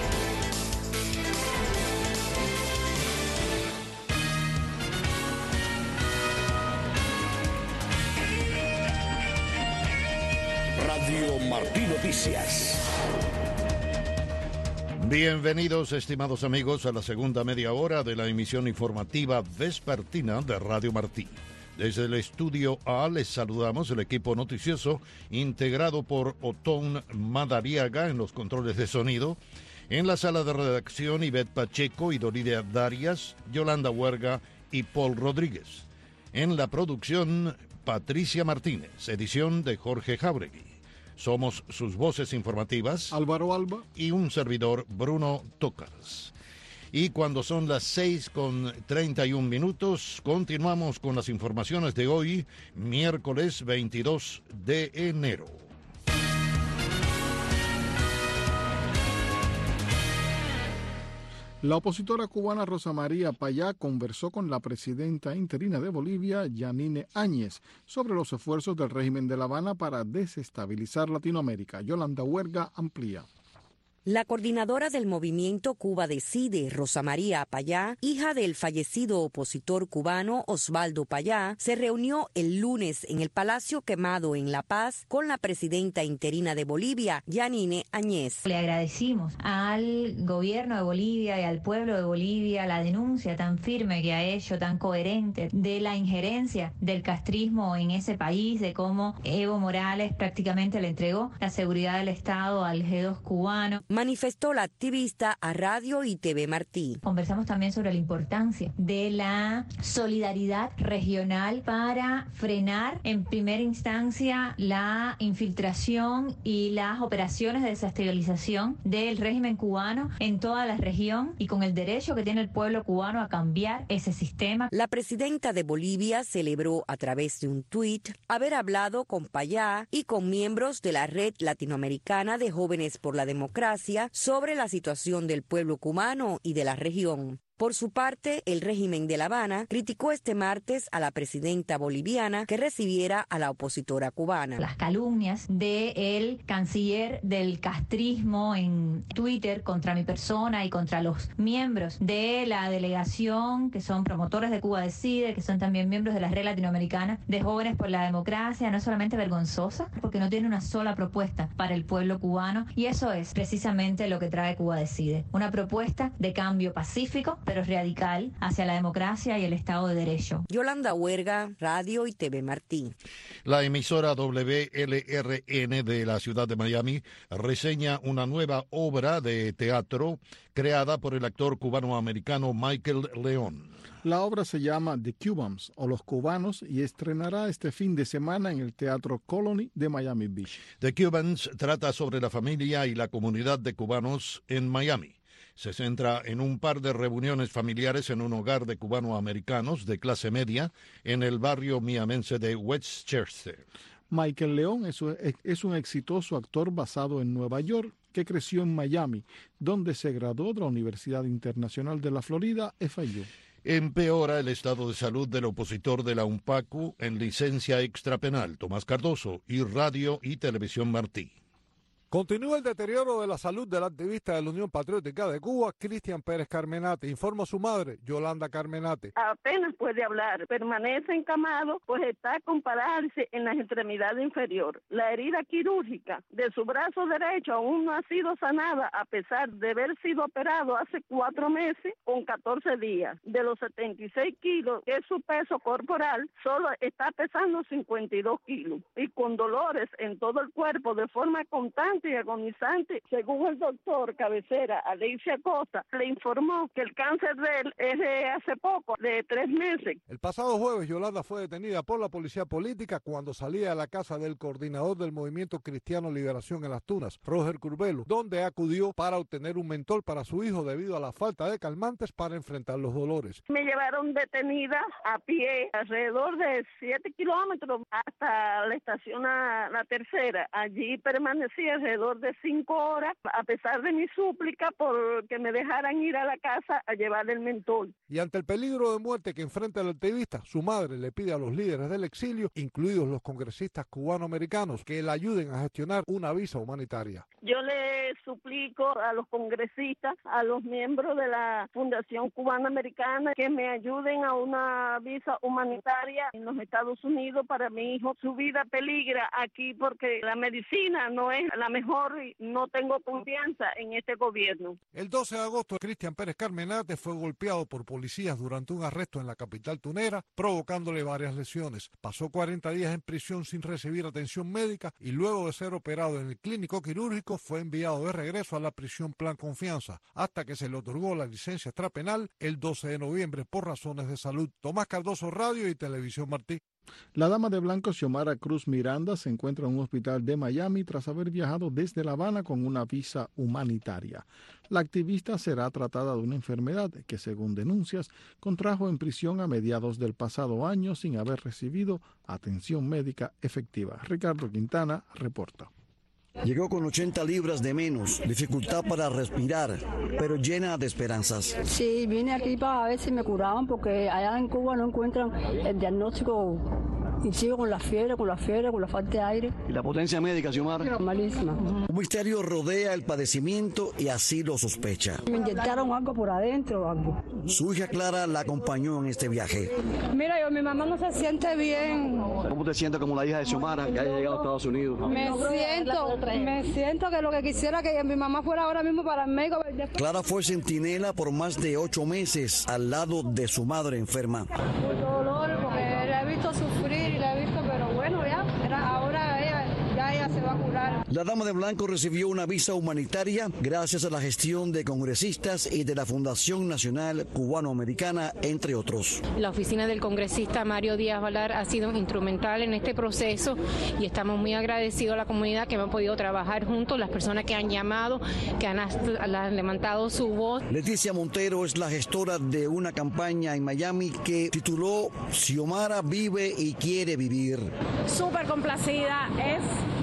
Radio Martí Noticias. Bienvenidos, estimados amigos, a la segunda media hora de la emisión informativa vespertina de Radio Martí. Desde el estudio A les saludamos el equipo noticioso integrado por Otón Madariaga en los controles de sonido. En la sala de redacción, Ivette Pacheco y Doridia Darias, Yolanda Huerga y Paul Rodríguez. En la producción, Patricia Martínez, edición de Jorge Jauregui. Somos sus voces informativas, Álvaro Alba y un servidor, Bruno Tócaras. Y cuando son las 6:31, continuamos con las informaciones de hoy, miércoles 22 de enero. La opositora cubana Rosa María Payá conversó con la presidenta interina de Bolivia, Yanine Áñez, sobre los esfuerzos del régimen de La Habana para desestabilizar Latinoamérica. Yolanda Huerga amplía. La coordinadora del movimiento Cuba Decide, Rosa María Payá, hija del fallecido opositor cubano Osvaldo Payá, se reunió el lunes en el Palacio Quemado en La Paz con la presidenta interina de Bolivia, Yanine Áñez. Le agradecimos al gobierno de Bolivia y al pueblo de Bolivia la denuncia tan firme que ha hecho, tan coherente, de la injerencia del castrismo en ese país, de cómo Evo Morales prácticamente le entregó la seguridad del Estado al G2 cubano. Manifestó la activista a Radio y TV Martí. Conversamos también sobre la importancia de la solidaridad regional para frenar en primera instancia la infiltración y las operaciones de desestabilización del régimen cubano en toda la región y con el derecho que tiene el pueblo cubano a cambiar ese sistema. La presidenta de Bolivia celebró a través de un tuit haber hablado con Payá y con miembros de la Red Latinoamericana de Jóvenes por la Democracia sobre la situación del pueblo cubano y de la región. Por su parte, el régimen de La Habana criticó este martes a la presidenta boliviana que recibiera a la opositora cubana. Las calumnias del canciller del castrismo en Twitter contra mi persona y contra los miembros de la delegación que son promotores de Cuba Decide, que son también miembros de la Red Latinoamericana de Jóvenes por la Democracia, no es solamente vergonzosa, porque no tiene una sola propuesta para el pueblo cubano, y eso es precisamente lo que trae Cuba Decide, una propuesta de cambio pacífico, pero radical, hacia la democracia y el Estado de Derecho. Yolanda Huerga, Radio y TV Martí. La emisora WLRN de la ciudad de Miami reseña una nueva obra de teatro creada por el actor cubano-americano Michael León. La obra se llama The Cubans, o Los Cubanos, y estrenará este fin de semana en el Teatro Colony de Miami Beach. The Cubans trata sobre la familia y la comunidad de cubanos en Miami. Se centra en un par de reuniones familiares en un hogar de cubano-americanos de clase media en el barrio miamense de Westchester. Michael León es un exitoso actor basado en Nueva York que creció en Miami, donde se graduó de la Universidad Internacional de la Florida, FIU. Empeora el estado de salud del opositor de la UNPACU en licencia extrapenal, Tomás Cardoso, y Radio y Televisión Martí. Continúa el deterioro de la salud del activista de la Unión Patriótica de Cuba, Cristian Pérez Carmenate. Informa su madre, Yolanda Carmenate. Apenas puede hablar, permanece encamado, pues está con parálisis en la extremidad inferior. La herida quirúrgica de su brazo derecho aún no ha sido sanada, a pesar de haber sido operado hace 4 meses con 14 días. De los 76 kilos, que es su peso corporal, solo está pesando 52 kilos y con dolores en todo el cuerpo de forma constante debilitante y agonizante. Según el doctor cabecera, Alexia Costa, le informó que el cáncer de él es de hace poco, de 3 meses. El pasado jueves, Yolanda fue detenida por la policía política cuando salía de la casa del coordinador del Movimiento Cristiano Liberación en Las Tunas, Roger Curbelo, donde acudió para obtener un mentol para su hijo debido a la falta de calmantes para enfrentar los dolores. Me llevaron detenida a pie alrededor de 7 kilómetros hasta la estación La Tercera. Allí permanecí alrededor de 5 horas, a pesar de mi súplica por que me dejaran ir a la casa a llevar el mentol. Y ante el peligro de muerte que enfrenta el activista, su madre le pide a los líderes del exilio, incluidos los congresistas cubanoamericanos, que le ayuden a gestionar una visa humanitaria. Yo le suplico a los congresistas, a los miembros de la Fundación Cubanoamericana, que me ayuden a una visa humanitaria en los Estados Unidos para mi hijo. Su vida peligra aquí porque la medicina no es la mejor y no tengo confianza en este gobierno. El 12 de agosto, Cristian Pérez Carmenate fue golpeado por policías durante un arresto en la capital tunera, provocándole varias lesiones. Pasó 40 días en prisión sin recibir atención médica y luego de ser operado en el clínico quirúrgico fue enviado de regreso a la prisión Plan Confianza, hasta que se le otorgó la licencia extrapenal el 12 de noviembre por razones de salud. Tomás Cardoso, Radio y Televisión Martí. La dama de blanco Xiomara Cruz Miranda se encuentra en un hospital de Miami tras haber viajado desde La Habana con una visa humanitaria. La activista será tratada de una enfermedad que, según denuncias, contrajo en prisión a mediados del pasado año sin haber recibido atención médica efectiva. Ricardo Quintana reporta. Llegó con 80 libras de menos, dificultad para respirar, pero llena de esperanzas. Sí, vine aquí para ver si me curaban porque allá en Cuba no encuentran el diagnóstico y sigo con la fiebre, con la falta de aire. ¿Y la potencia médica, Xiomara? Malísima. Un misterio rodea el padecimiento y así lo sospecha. Me inyectaron algo por adentro o algo. Su hija Clara la acompañó en este viaje. Mira, mi mamá no se siente bien. ¿Cómo te sientes como la hija de Xiomara que haya llegado a Estados Unidos? Me siento que lo que quisiera que mi mamá fuera ahora mismo para el médico. Clara fue centinela por más de 8 meses al lado de su madre enferma. Por dolor, porque la he visto sufrir y la he visto, pero bueno, ahora ella se va a curar. La dama de blanco recibió una visa humanitaria gracias a la gestión de congresistas y de la Fundación Nacional Cubanoamericana, entre otros. La oficina del congresista Mario Díaz Valar ha sido instrumental en este proceso y estamos muy agradecidos a la comunidad que hemos podido trabajar juntos, las personas que han llamado, que han levantado su voz. Leticia Montero es la gestora de una campaña en Miami que tituló Xiomara vive y quiere vivir. Súper complacida, es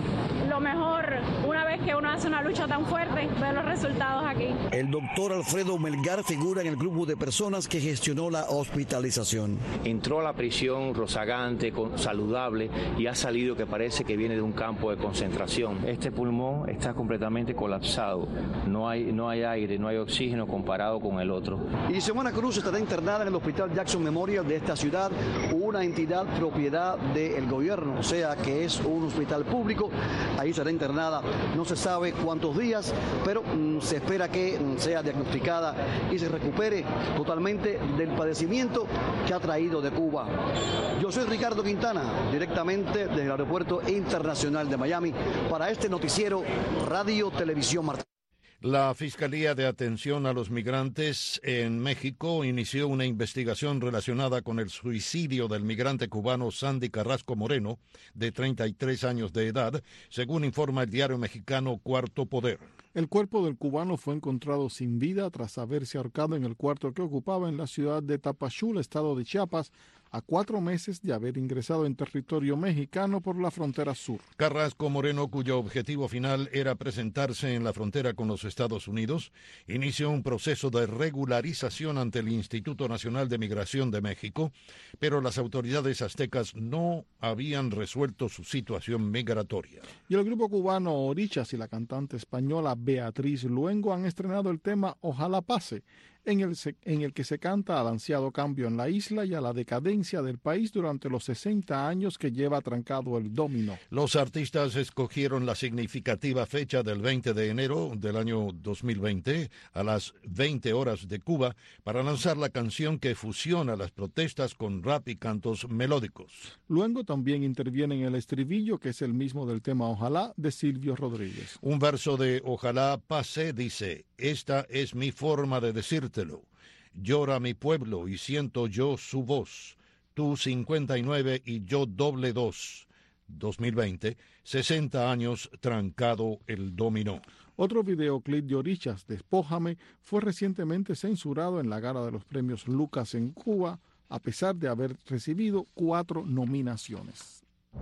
lo mejor una vez que uno hace una lucha tan fuerte, ver los resultados aquí. El doctor Alfredo Melgar figura en el grupo de personas que gestionó la hospitalización. Entró a la prisión rozagante, saludable, y ha salido que parece que viene de un campo de concentración. Este pulmón está completamente colapsado, no hay aire, no hay oxígeno comparado con el otro. Y Xiomara Cruz estará internada en el Hospital Jackson Memorial de esta ciudad, una entidad propiedad del gobierno, o sea que es un hospital público. Ahí será internada, no se sabe cuántos días, pero se espera que sea diagnosticada y se recupere totalmente del padecimiento que ha traído de Cuba. Yo soy Ricardo Quintana, directamente desde el Aeropuerto Internacional de Miami, para este noticiero Radio Televisión Martí. La Fiscalía de Atención a los Migrantes en México inició una investigación relacionada con el suicidio del migrante cubano Sandy Carrasco Moreno, de 33 años de edad, según informa el diario mexicano Cuarto Poder. El cuerpo del cubano fue encontrado sin vida tras haberse ahorcado en el cuarto que ocupaba en la ciudad de Tapachula, estado de Chiapas, a 4 meses de haber ingresado en territorio mexicano por la frontera sur. Carrasco Moreno, cuyo objetivo final era presentarse en la frontera con los Estados Unidos, inició un proceso de regularización ante el Instituto Nacional de Migración de México, pero las autoridades aztecas no habían resuelto su situación migratoria. Y el grupo cubano Orichas y la cantante española Beatriz Luengo han estrenado el tema Ojalá Pase. en el que se canta al ansiado cambio en la isla y a la decadencia del país durante los 60 años que lleva trancado el dominó. Los artistas escogieron la significativa fecha del 20 de enero del año 2020 a las 20 horas de Cuba para lanzar la canción que fusiona las protestas con rap y cantos melódicos. Luego también interviene en el estribillo, que es el mismo del tema Ojalá, de Silvio Rodríguez. Un verso de Ojalá pase dice: esta es mi forma de decírtelo. Llora mi pueblo y siento yo su voz. Tú 59 y yo #2. 2020, 60 años trancado el dominó. Otro videoclip de Orichas, Despójame, fue recientemente censurado en la gala de los premios Lucas en Cuba, a pesar de haber recibido 4 nominaciones.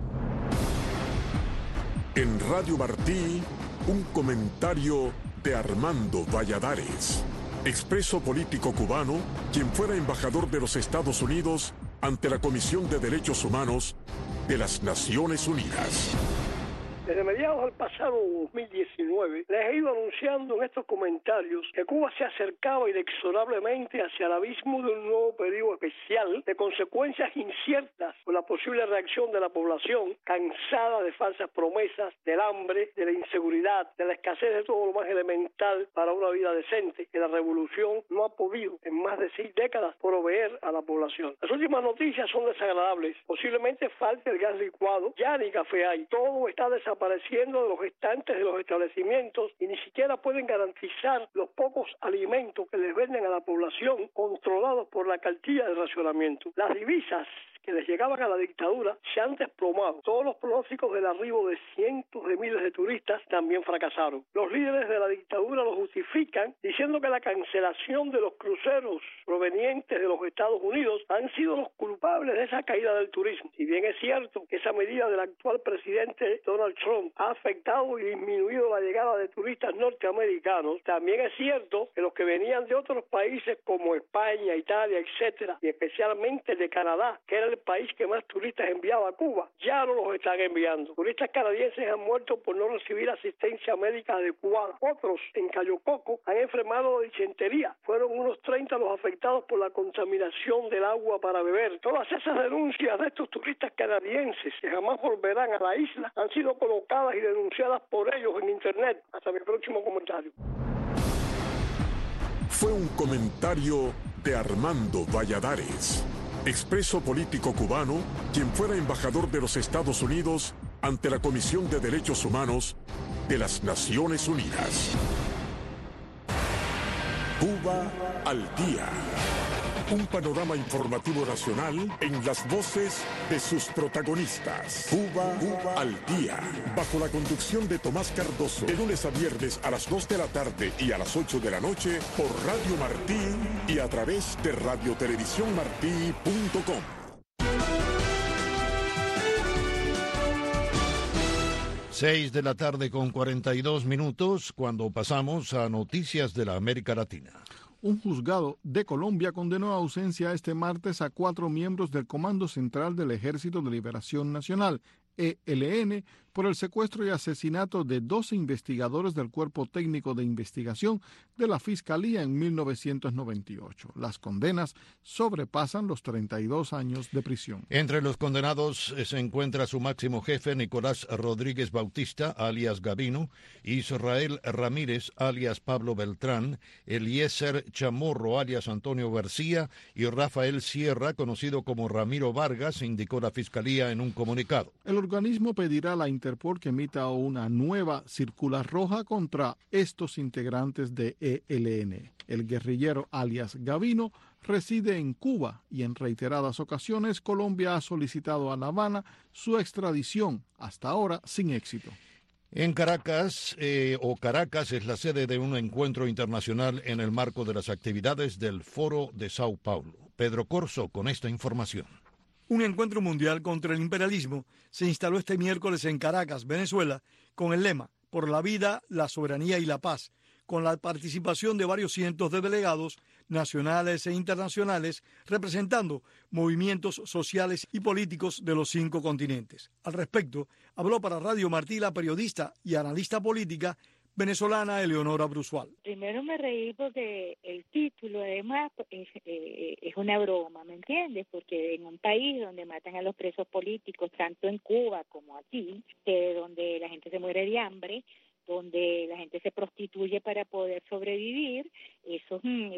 En Radio Martí, un comentario de Armando Valladares, expreso político cubano, quien fuera embajador de los Estados Unidos ante la Comisión de Derechos Humanos de las Naciones Unidas. Desde mediados del pasado 2019, les he ido anunciando en estos comentarios que Cuba se acercaba inexorablemente hacia el abismo de un nuevo periodo especial de consecuencias inciertas por la posible reacción de la población cansada de falsas promesas, del hambre, de la inseguridad, de la escasez de todo lo más elemental para una vida decente que la revolución no ha podido en más de 6 décadas proveer a la población. Las últimas noticias son desagradables. Posiblemente falte el gas licuado, ya ni café hay. Todo está desapareciendo de los estantes de los establecimientos y ni siquiera pueden garantizar los pocos alimentos que les venden a la población, controlados por la cartilla de racionamiento. Las divisas que les llegaban a la dictadura se han desplomado. Todos los pronósticos del arribo de cientos de miles de turistas también fracasaron. Los líderes de la dictadura lo justifican diciendo que la cancelación de los cruceros provenientes de los Estados Unidos han sido los culpables de esa caída del turismo. Si bien es cierto que esa medida del actual presidente Donald Trump ha afectado y disminuido la llegada de turistas norteamericanos, también es cierto que los que venían de otros países como España, Italia, etcétera, y especialmente de Canadá, que era el país que más turistas enviaba a Cuba, ya no los están enviando. Turistas canadienses han muerto por no recibir asistencia médica adecuada. Otros, en Cayo Coco, han enfermado de disentería. Fueron unos 30 los afectados por la contaminación del agua para beber. Todas esas denuncias de estos turistas canadienses que jamás volverán a la isla han sido colocadas y denunciadas por ellos en internet. Hasta mi próximo comentario. Fue un comentario de Armando Valladares, expreso político cubano, quien fuera embajador de los Estados Unidos ante la Comisión de Derechos Humanos de las Naciones Unidas. Cuba al día. Un panorama informativo nacional en las voces de sus protagonistas. Cuba al día. Bajo la conducción de Tomás Cardoso. De lunes a viernes a las 2 de la tarde y a las 8 de la noche por Radio Martí y a través de radiotelevisiónmartí.com. Seis de la tarde con 42 minutos cuando pasamos a noticias de la América Latina. Un juzgado de Colombia condenó a ausencia este martes a 4 miembros del Comando Central del Ejército de Liberación Nacional, ELN, por el secuestro y asesinato de 12 investigadores del Cuerpo Técnico de Investigación de la Fiscalía en 1998. Las condenas sobrepasan los 32 años de prisión. Entre los condenados se encuentra su máximo jefe, Nicolás Rodríguez Bautista, alias Gavino, Israel Ramírez, alias Pablo Beltrán, Eliezer Chamorro, alias Antonio García, y Rafael Sierra, conocido como Ramiro Vargas, indicó la Fiscalía en un comunicado. El organismo pedirá a la Interpol que emita una nueva circular roja contra estos integrantes de ELN. El guerrillero alias Gavino reside en Cuba y en reiteradas ocasiones Colombia ha solicitado a La Habana su extradición, hasta ahora sin éxito. En Caracas es la sede de un encuentro internacional en el marco de las actividades del Foro de Sao Paulo. Pedro Corso con esta información. Un encuentro mundial contra el imperialismo se instaló este miércoles en Caracas, Venezuela, con el lema Por la vida, la soberanía y la paz, con la participación de varios cientos de delegados nacionales e internacionales representando movimientos sociales y políticos de los 5 continentes. Al respecto, habló para Radio Martí la periodista y analista política venezolana Eleonora Brusual. Primero me reí porque el título además es una broma, ¿me entiendes? Porque en un país donde matan a los presos políticos, tanto en Cuba como aquí, donde la gente se muere de hambre, donde la gente se prostituye para poder sobrevivir, esos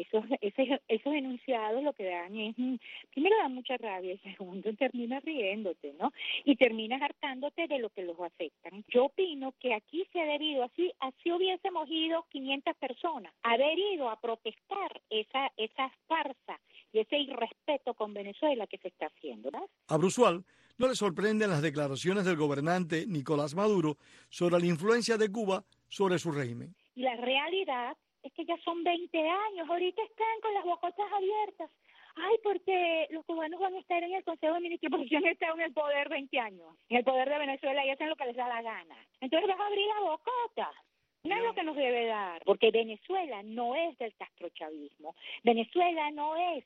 enunciados lo que dan es, primero dan mucha rabia y segundo terminas riéndote, ¿no? Y terminas hartándote de lo que los afectan. Yo opino que aquí se ha debido, así hubiésemos ido 500 personas, haber ido a protestar esa farsa y ese irrespeto con Venezuela que se está haciendo, ¿no? A Brusual no le sorprenden las declaraciones del gobernante Nicolás Maduro sobre la influencia de Cuba sobre su régimen. Y la realidad es que ya son 20 años, ahorita están con las bocotas abiertas. Ay, porque los cubanos van a estar en el Consejo de Ministros, porque han estado en el poder 20 años, en el poder de Venezuela y hacen lo que les da la gana. Entonces vas a abrir la bocota. No es lo que nos debe dar, porque Venezuela no es del castrochavismo, Venezuela no es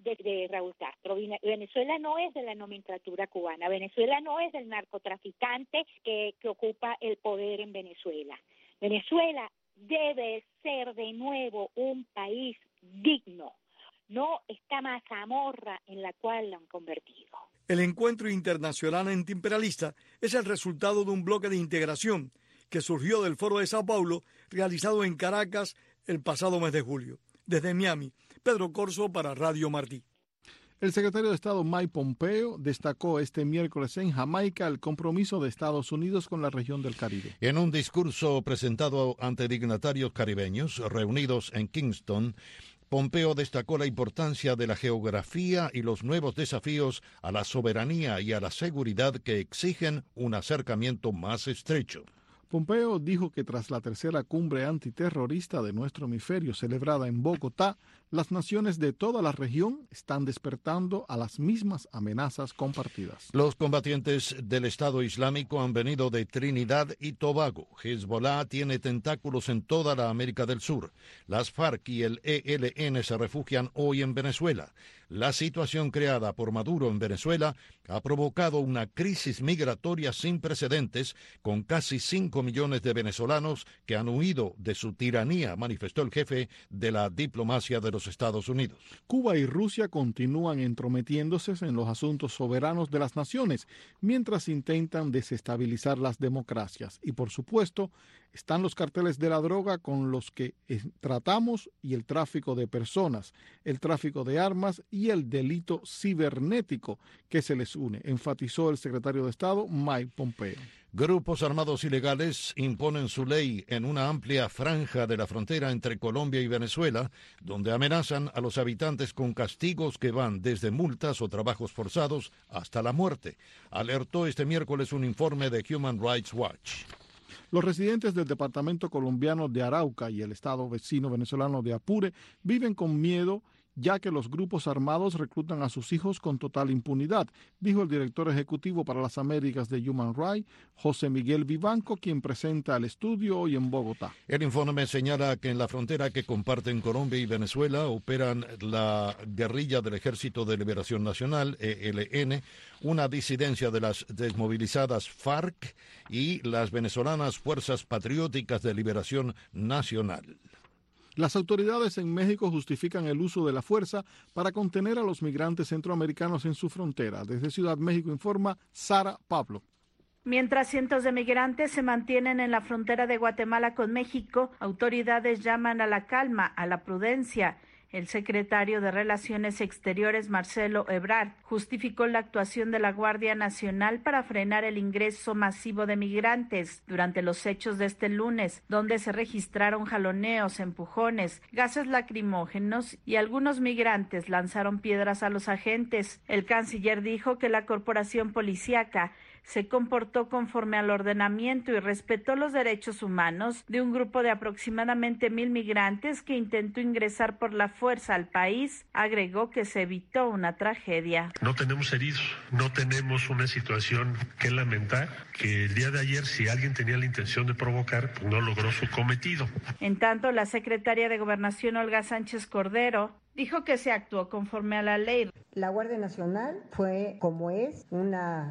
de Raúl Castro, Venezuela no es de la nomenclatura cubana, Venezuela no es del narcotraficante que ocupa el poder en Venezuela. Venezuela debe ser de nuevo un país digno, no esta mazamorra en la cual la han convertido. El encuentro internacional antiimperialista es el resultado de un bloque de integración que surgió del Foro de Sao Paulo, realizado en Caracas el pasado mes de julio. Desde Miami, Pedro Corso para Radio Martí. El secretario de Estado Mike Pompeo destacó este miércoles en Jamaica el compromiso de Estados Unidos con la región del Caribe. En un discurso presentado ante dignatarios caribeños reunidos en Kingston, Pompeo destacó la importancia de la geografía y los nuevos desafíos a la soberanía y a la seguridad que exigen un acercamiento más estrecho. Pompeo dijo que tras la tercera cumbre antiterrorista de nuestro hemisferio celebrada en Bogotá, las naciones de toda la región están despertando a las mismas amenazas compartidas. Los combatientes del Estado Islámico han venido de Trinidad y Tobago. Hezbollah tiene tentáculos en toda la América del Sur. Las FARC y el ELN se refugian hoy en Venezuela. La situación creada por Maduro en Venezuela ha provocado una crisis migratoria sin precedentes, con casi 5 millones de venezolanos que han huido de su tiranía, manifestó el jefe de la diplomacia de los Estados Unidos. Cuba y Rusia continúan entrometiéndose en los asuntos soberanos de las naciones, mientras intentan desestabilizar las democracias. Y por supuesto, están los carteles de la droga con los que tratamos y el tráfico de personas, el tráfico de armas y el delito cibernético que se les une, enfatizó el secretario de Estado Mike Pompeo. Grupos armados ilegales imponen su ley en una amplia franja de la frontera entre Colombia y Venezuela, donde amenazan a los habitantes con castigos que van desde multas o trabajos forzados hasta la muerte, alertó este miércoles un informe de Human Rights Watch. Los residentes del departamento colombiano de Arauca y el estado vecino venezolano de Apure viven con miedo, ya que los grupos armados reclutan a sus hijos con total impunidad, dijo el director ejecutivo para las Américas de Human Rights, José Miguel Vivanco, quien presenta el estudio hoy en Bogotá. El informe señala que en la frontera que comparten Colombia y Venezuela operan la guerrilla del Ejército de Liberación Nacional, ELN, una disidencia de las desmovilizadas FARC y las venezolanas Fuerzas Patrióticas de Liberación Nacional. Las autoridades en México justifican el uso de la fuerza para contener a los migrantes centroamericanos en su frontera. Desde Ciudad México informa Sara Pablo. Mientras cientos de migrantes se mantienen en la frontera de Guatemala con México, autoridades llaman a la calma, a la prudencia. El secretario de Relaciones Exteriores, Marcelo Ebrard, justificó la actuación de la Guardia Nacional para frenar el ingreso masivo de migrantes durante los hechos de este lunes, donde se registraron jaloneos, empujones, gases lacrimógenos y algunos migrantes lanzaron piedras a los agentes. El canciller dijo que la corporación policíaca se comportó conforme al ordenamiento y respetó los derechos humanos de un grupo de aproximadamente 1,000 migrantes que intentó ingresar por la fuerza al país. Agregó que se evitó una tragedia. No tenemos heridos, no tenemos una situación que lamentar, que el día de ayer, si alguien tenía la intención de provocar, pues no logró su cometido. En tanto, la secretaria de Gobernación, Olga Sánchez Cordero, dijo que se actuó conforme a la ley. La Guardia Nacional fue, como es, una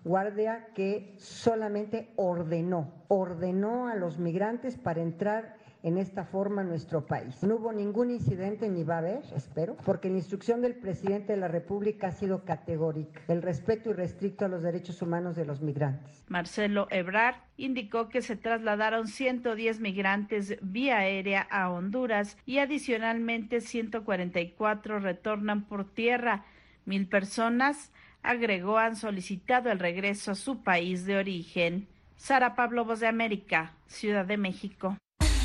guardia que solamente ordenó a los migrantes para entrar en esta forma a nuestro país. No hubo ningún incidente ni va a haber, espero, porque la instrucción del presidente de la República ha sido categórica, el respeto irrestricto a los derechos humanos de los migrantes. Marcelo Ebrard indicó que se trasladaron 110 migrantes vía aérea a Honduras y adicionalmente 144 retornan por tierra. 1,000 personas, agregó, han solicitado el regreso a su país de origen. Sara Pablo, Voz de América, Ciudad de México.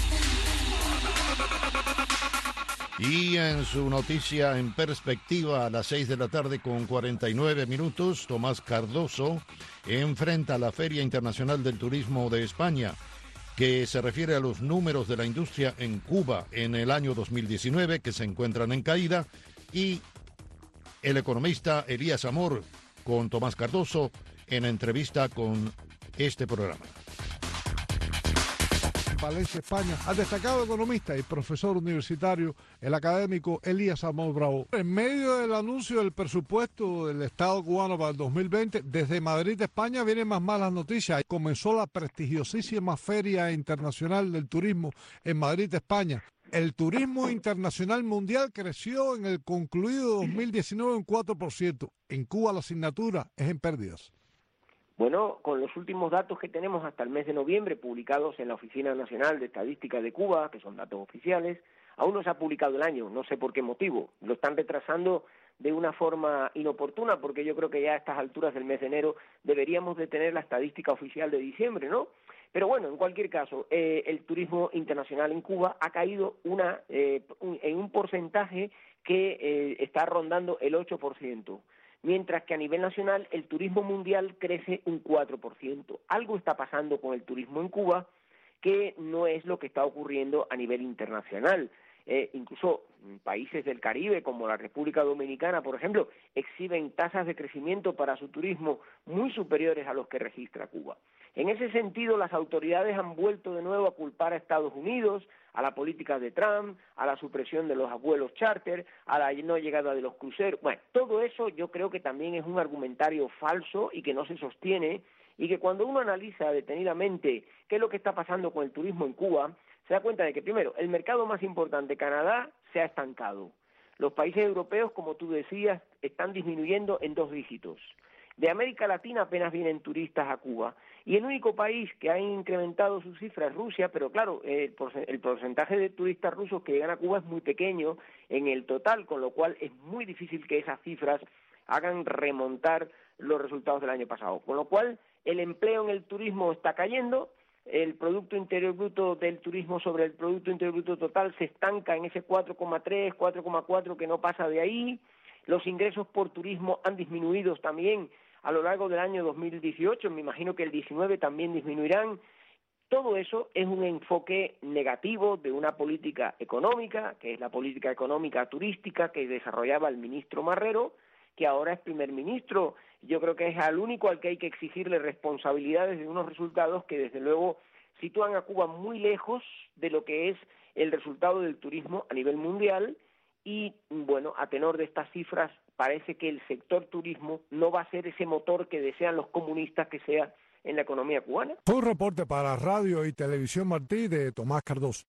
Y en su noticia en perspectiva, a las 6 de la tarde con 49 minutos, Tomás Cardoso enfrenta la Feria Internacional del Turismo de España, que se refiere a los números de la industria en Cuba en el año 2019, que se encuentran en caída, y el economista Elías Amor con Tomás Cardoso en entrevista con este programa. Valencia, España, al destacado economista y profesor universitario, el académico Elías Amor Bravo. En medio del anuncio del presupuesto del Estado cubano para el 2020, desde Madrid, España, vienen más malas noticias. Comenzó la prestigiosísima Feria Internacional del Turismo en Madrid, España. El turismo internacional mundial creció en el concluido 2019 un 4%. En Cuba la asignatura es en pérdidas. Bueno, con los últimos datos que tenemos hasta el mes de noviembre, publicados en la Oficina Nacional de Estadística de Cuba, que son datos oficiales, aún no se ha publicado el año, no sé por qué motivo. Lo están retrasando de una forma inoportuna, porque yo creo que ya a estas alturas del mes de enero deberíamos de tener la estadística oficial de diciembre, ¿no? Pero bueno, en cualquier caso, el turismo internacional en Cuba ha caído en un porcentaje que está rondando el 8%. Mientras que a nivel nacional el turismo mundial crece un 4%. Algo está pasando con el turismo en Cuba que no es lo que está ocurriendo a nivel internacional. Incluso países del Caribe, como la República Dominicana, por ejemplo, exhiben tasas de crecimiento para su turismo muy superiores a los que registra Cuba. En ese sentido, las autoridades han vuelto de nuevo a culpar a Estados Unidos, a la política de Trump, a la supresión de los vuelos charter, a la no llegada de los cruceros. Bueno, todo eso yo creo que también es un argumentario falso y que no se sostiene, y que cuando uno analiza detenidamente qué es lo que está pasando con el turismo en Cuba, se da cuenta de que, primero, el mercado más importante, Canadá, se ha estancado. Los países europeos, como tú decías, están disminuyendo en 2 dígitos. De América Latina apenas vienen turistas a Cuba. Y el único país que ha incrementado sus cifras es Rusia, pero claro, el porcentaje de turistas rusos que llegan a Cuba es muy pequeño en el total, con lo cual es muy difícil que esas cifras hagan remontar los resultados del año pasado. Con lo cual, el empleo en el turismo está cayendo, el Producto Interior Bruto del turismo sobre el Producto Interior Bruto total se estanca en ese 4,3, 4,4 que no pasa de ahí. Los ingresos por turismo han disminuido también a lo largo del año 2018, me imagino que el 19 también disminuirán. Todo eso es un enfoque negativo de una política económica, que es la política económica turística que desarrollaba el ministro Marrero, que ahora es primer ministro. Yo creo que es al único al que hay que exigirle responsabilidades de unos resultados que desde luego sitúan a Cuba muy lejos de lo que es el resultado del turismo a nivel mundial. Y bueno, a tenor de estas cifras, parece que el sector turismo no va a ser ese motor que desean los comunistas que sea en la economía cubana. Fue un reporte para Radio y Televisión Martí de Tomás Cardoso.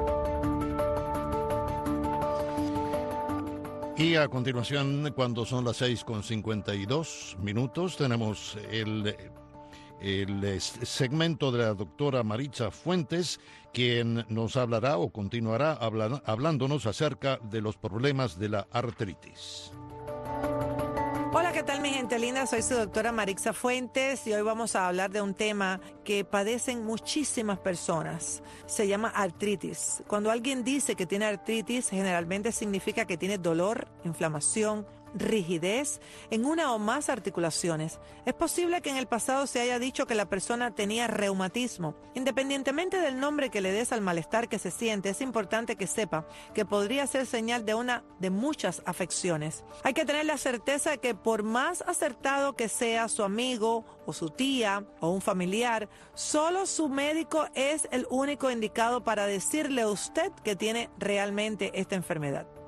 Y a continuación, cuando son las 6:52 minutos, tenemos el segmento de la doctora Maritza Fuentes, quien nos hablará o continuará hablándonos acerca de los problemas de la artritis. Hola, ¿qué tal mi gente linda? Soy su doctora Maritza Fuentes y hoy vamos a hablar de un tema que padecen muchísimas personas. Se llama artritis. Cuando alguien dice que tiene artritis, generalmente significa que tiene dolor, inflamación, rigidez en una o más articulaciones. Es posible que en el pasado se haya dicho que la persona tenía reumatismo. Independientemente del nombre que le des al malestar que se siente, es importante que sepa que podría ser señal de una de muchas afecciones. Hay que tener la certeza que por más acertado que sea su amigo o su tía o un familiar, solo su médico es el único indicado para decirle a usted que tiene realmente esta enfermedad.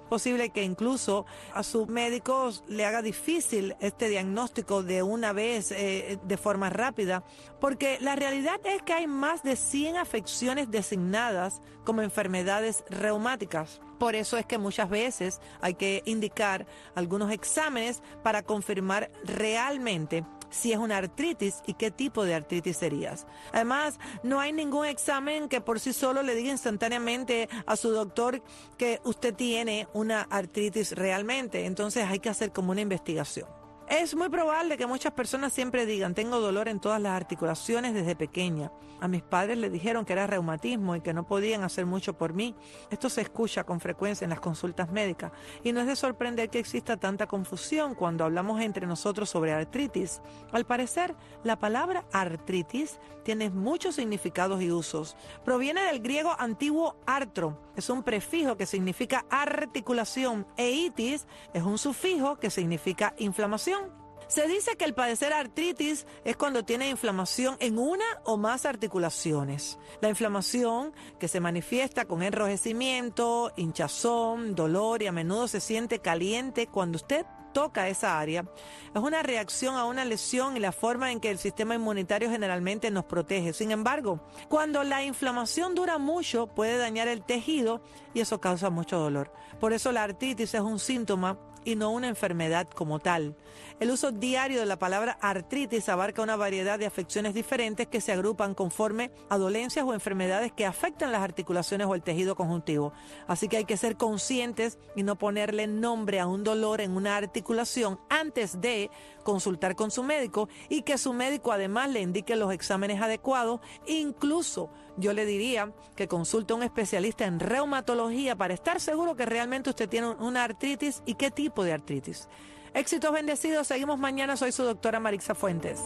posible que incluso a sus médicos le haga difícil este diagnóstico de una vez, de forma rápida, porque la realidad es que hay más de 100 afecciones designadas como enfermedades reumáticas. Por eso es que muchas veces hay que indicar algunos exámenes para confirmar realmente si es una artritis y qué tipo de artritis serías. Además, no hay ningún examen que por sí solo le diga instantáneamente a su doctor que usted tiene una artritis realmente. Entonces hay que hacer como una investigación. Es muy probable que muchas personas siempre digan, tengo dolor en todas las articulaciones desde pequeña. A mis padres les dijeron que era reumatismo y que no podían hacer mucho por mí. Esto se escucha con frecuencia en las consultas médicas y no es de sorprender que exista tanta confusión cuando hablamos entre nosotros sobre artritis. Al parecer, la palabra artritis tiene muchos significados y usos. Proviene del griego antiguo artro, es un prefijo que significa articulación, e itis es un sufijo que significa inflamación. Se dice que el padecer artritis es cuando tiene inflamación en una o más articulaciones. La inflamación, que se manifiesta con enrojecimiento, hinchazón, dolor y a menudo se siente caliente cuando usted toca esa área, es una reacción a una lesión y la forma en que el sistema inmunitario generalmente nos protege. Sin embargo, cuando la inflamación dura mucho, puede dañar el tejido y eso causa mucho dolor. Por eso la artritis es un síntoma y no una enfermedad como tal. El uso diario de la palabra artritis abarca una variedad de afecciones diferentes que se agrupan conforme a dolencias o enfermedades que afectan las articulaciones o el tejido conjuntivo. Así que hay que ser conscientes y no ponerle nombre a un dolor en una articulación antes de consultar con su médico y que su médico además le indique los exámenes adecuados. Incluso yo le diría que consulte a un especialista en reumatología para estar seguro que realmente usted tiene una artritis y qué tipo de artritis. Éxitos bendecidos, seguimos mañana, soy su doctora Marixa Fuentes.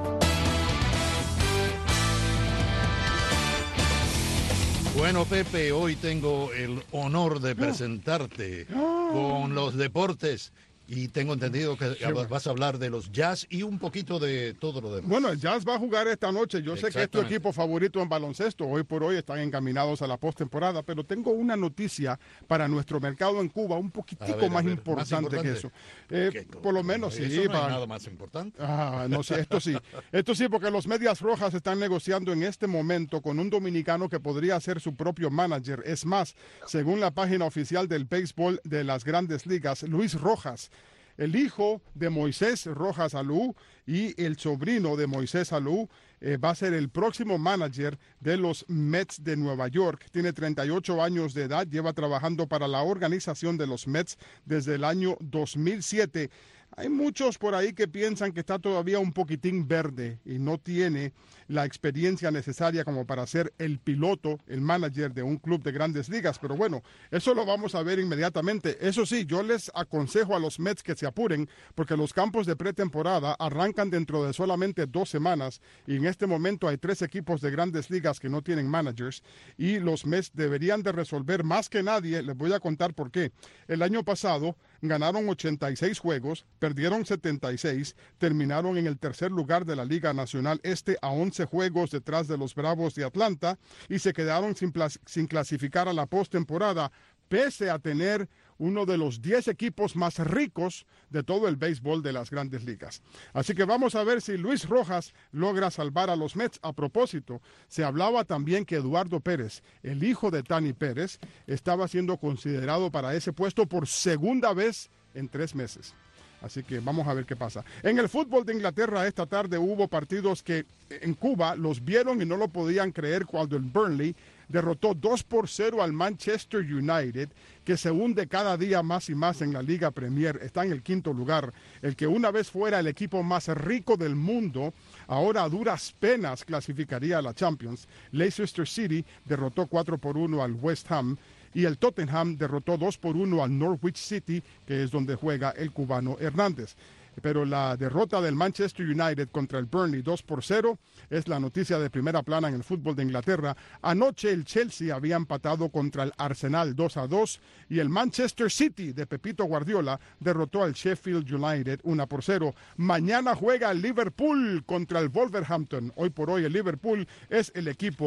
Bueno, Pepe, hoy tengo el honor de presentarte con los deportes. Y tengo entendido que vas a hablar de los Jazz y un poquito de todo lo demás. Bueno, el Jazz va a jugar esta noche. Yo sé que es tu equipo favorito en baloncesto. Hoy por hoy están encaminados a la postemporada, pero tengo una noticia para nuestro mercado en Cuba un poquitico más importante que eso. Por lo menos sí. Eso no hay nada más importante. No sé, esto sí. Esto sí, porque los Medias Rojas están negociando en este momento con un dominicano que podría ser su propio manager. Es más, según la página oficial del béisbol de las Grandes Ligas, Luis Rojas, el hijo de Moisés Rojas Alou y el sobrino de Moisés Alou, va a ser el próximo manager de los Mets de Nueva York. Tiene 38 años de edad, lleva trabajando para la organización de los Mets desde el año 2007. Hay muchos por ahí que piensan que está todavía un poquitín verde y no tiene la experiencia necesaria como para ser el piloto, el manager de un club de Grandes Ligas. Pero bueno, eso lo vamos a ver inmediatamente. Eso sí, yo les aconsejo a los Mets que se apuren porque los campos de pretemporada arrancan dentro de solamente 2 semanas y en este momento hay 3 equipos de Grandes Ligas que no tienen managers y los Mets deberían de resolver más que nadie. Les voy a contar por qué. El año pasado ganaron 86 juegos, perdieron 76, terminaron en el tercer lugar de la Liga Nacional Este a 11 juegos detrás de los Bravos de Atlanta y se quedaron sin clasificar a la postemporada, pese a tener uno de los 10 equipos más ricos de todo el béisbol de las Grandes Ligas. Así que vamos a ver si Luis Rojas logra salvar a los Mets. A propósito, se hablaba también que Eduardo Pérez, el hijo de Tani Pérez, estaba siendo considerado para ese puesto por segunda vez en 3 meses. Así que vamos a ver qué pasa. En el fútbol de Inglaterra esta tarde hubo partidos que en Cuba los vieron y no lo podían creer cuando el Burnley derrotó 2-0 al Manchester United, que se hunde cada día más y más en la Liga Premier. Está en el 5º lugar. El que una vez fuera el equipo más rico del mundo, ahora a duras penas clasificaría a la Champions. Leicester City derrotó 4-1 al West Ham. Y el Tottenham derrotó 2-1 al Norwich City, que es donde juega el cubano Hernández. Pero la derrota del Manchester United contra el Burnley 2-0 es la noticia de primera plana en el fútbol de Inglaterra. Anoche el Chelsea había empatado contra el Arsenal 2-2 y el Manchester City de Pepito Guardiola derrotó al Sheffield United 1-0. Mañana juega el Liverpool contra el Wolverhampton. Hoy por hoy el Liverpool es el equipo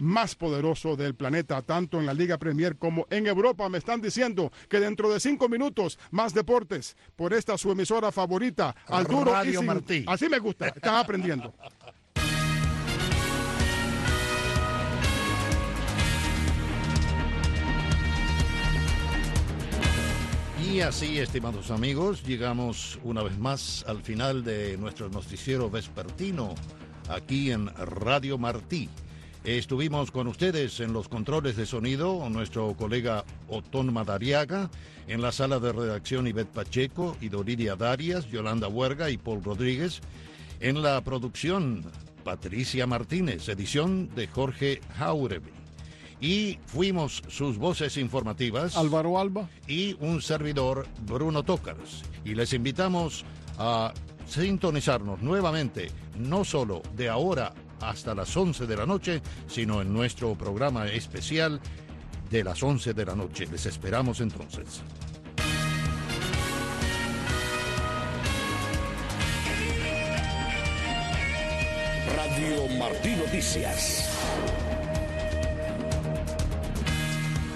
más poderoso del planeta, tanto en la Liga Premier como en Europa. Me están diciendo que dentro de 5 minutos más deportes por esta su emisora favorita, al duro Radio y sin... Martí. Así me gusta, están aprendiendo. Y así, estimados amigos, llegamos una vez más al final de nuestro noticiero vespertino aquí en Radio Martí. Estuvimos con ustedes en los controles de sonido, nuestro colega Otón Madariaga, en la sala de redacción Ivette Pacheco y Doriria Darias, Yolanda Huerga y Paul Rodríguez, en la producción Patricia Martínez, edición de Jorge Jauregui. Y fuimos sus voces informativas, Álvaro Alba y un servidor, Bruno Tócares. Y les invitamos a sintonizarnos nuevamente, no solo de ahora hasta las 11 de la noche, sino en nuestro programa especial de las 11 de la noche. Les esperamos entonces. Radio Martí Noticias.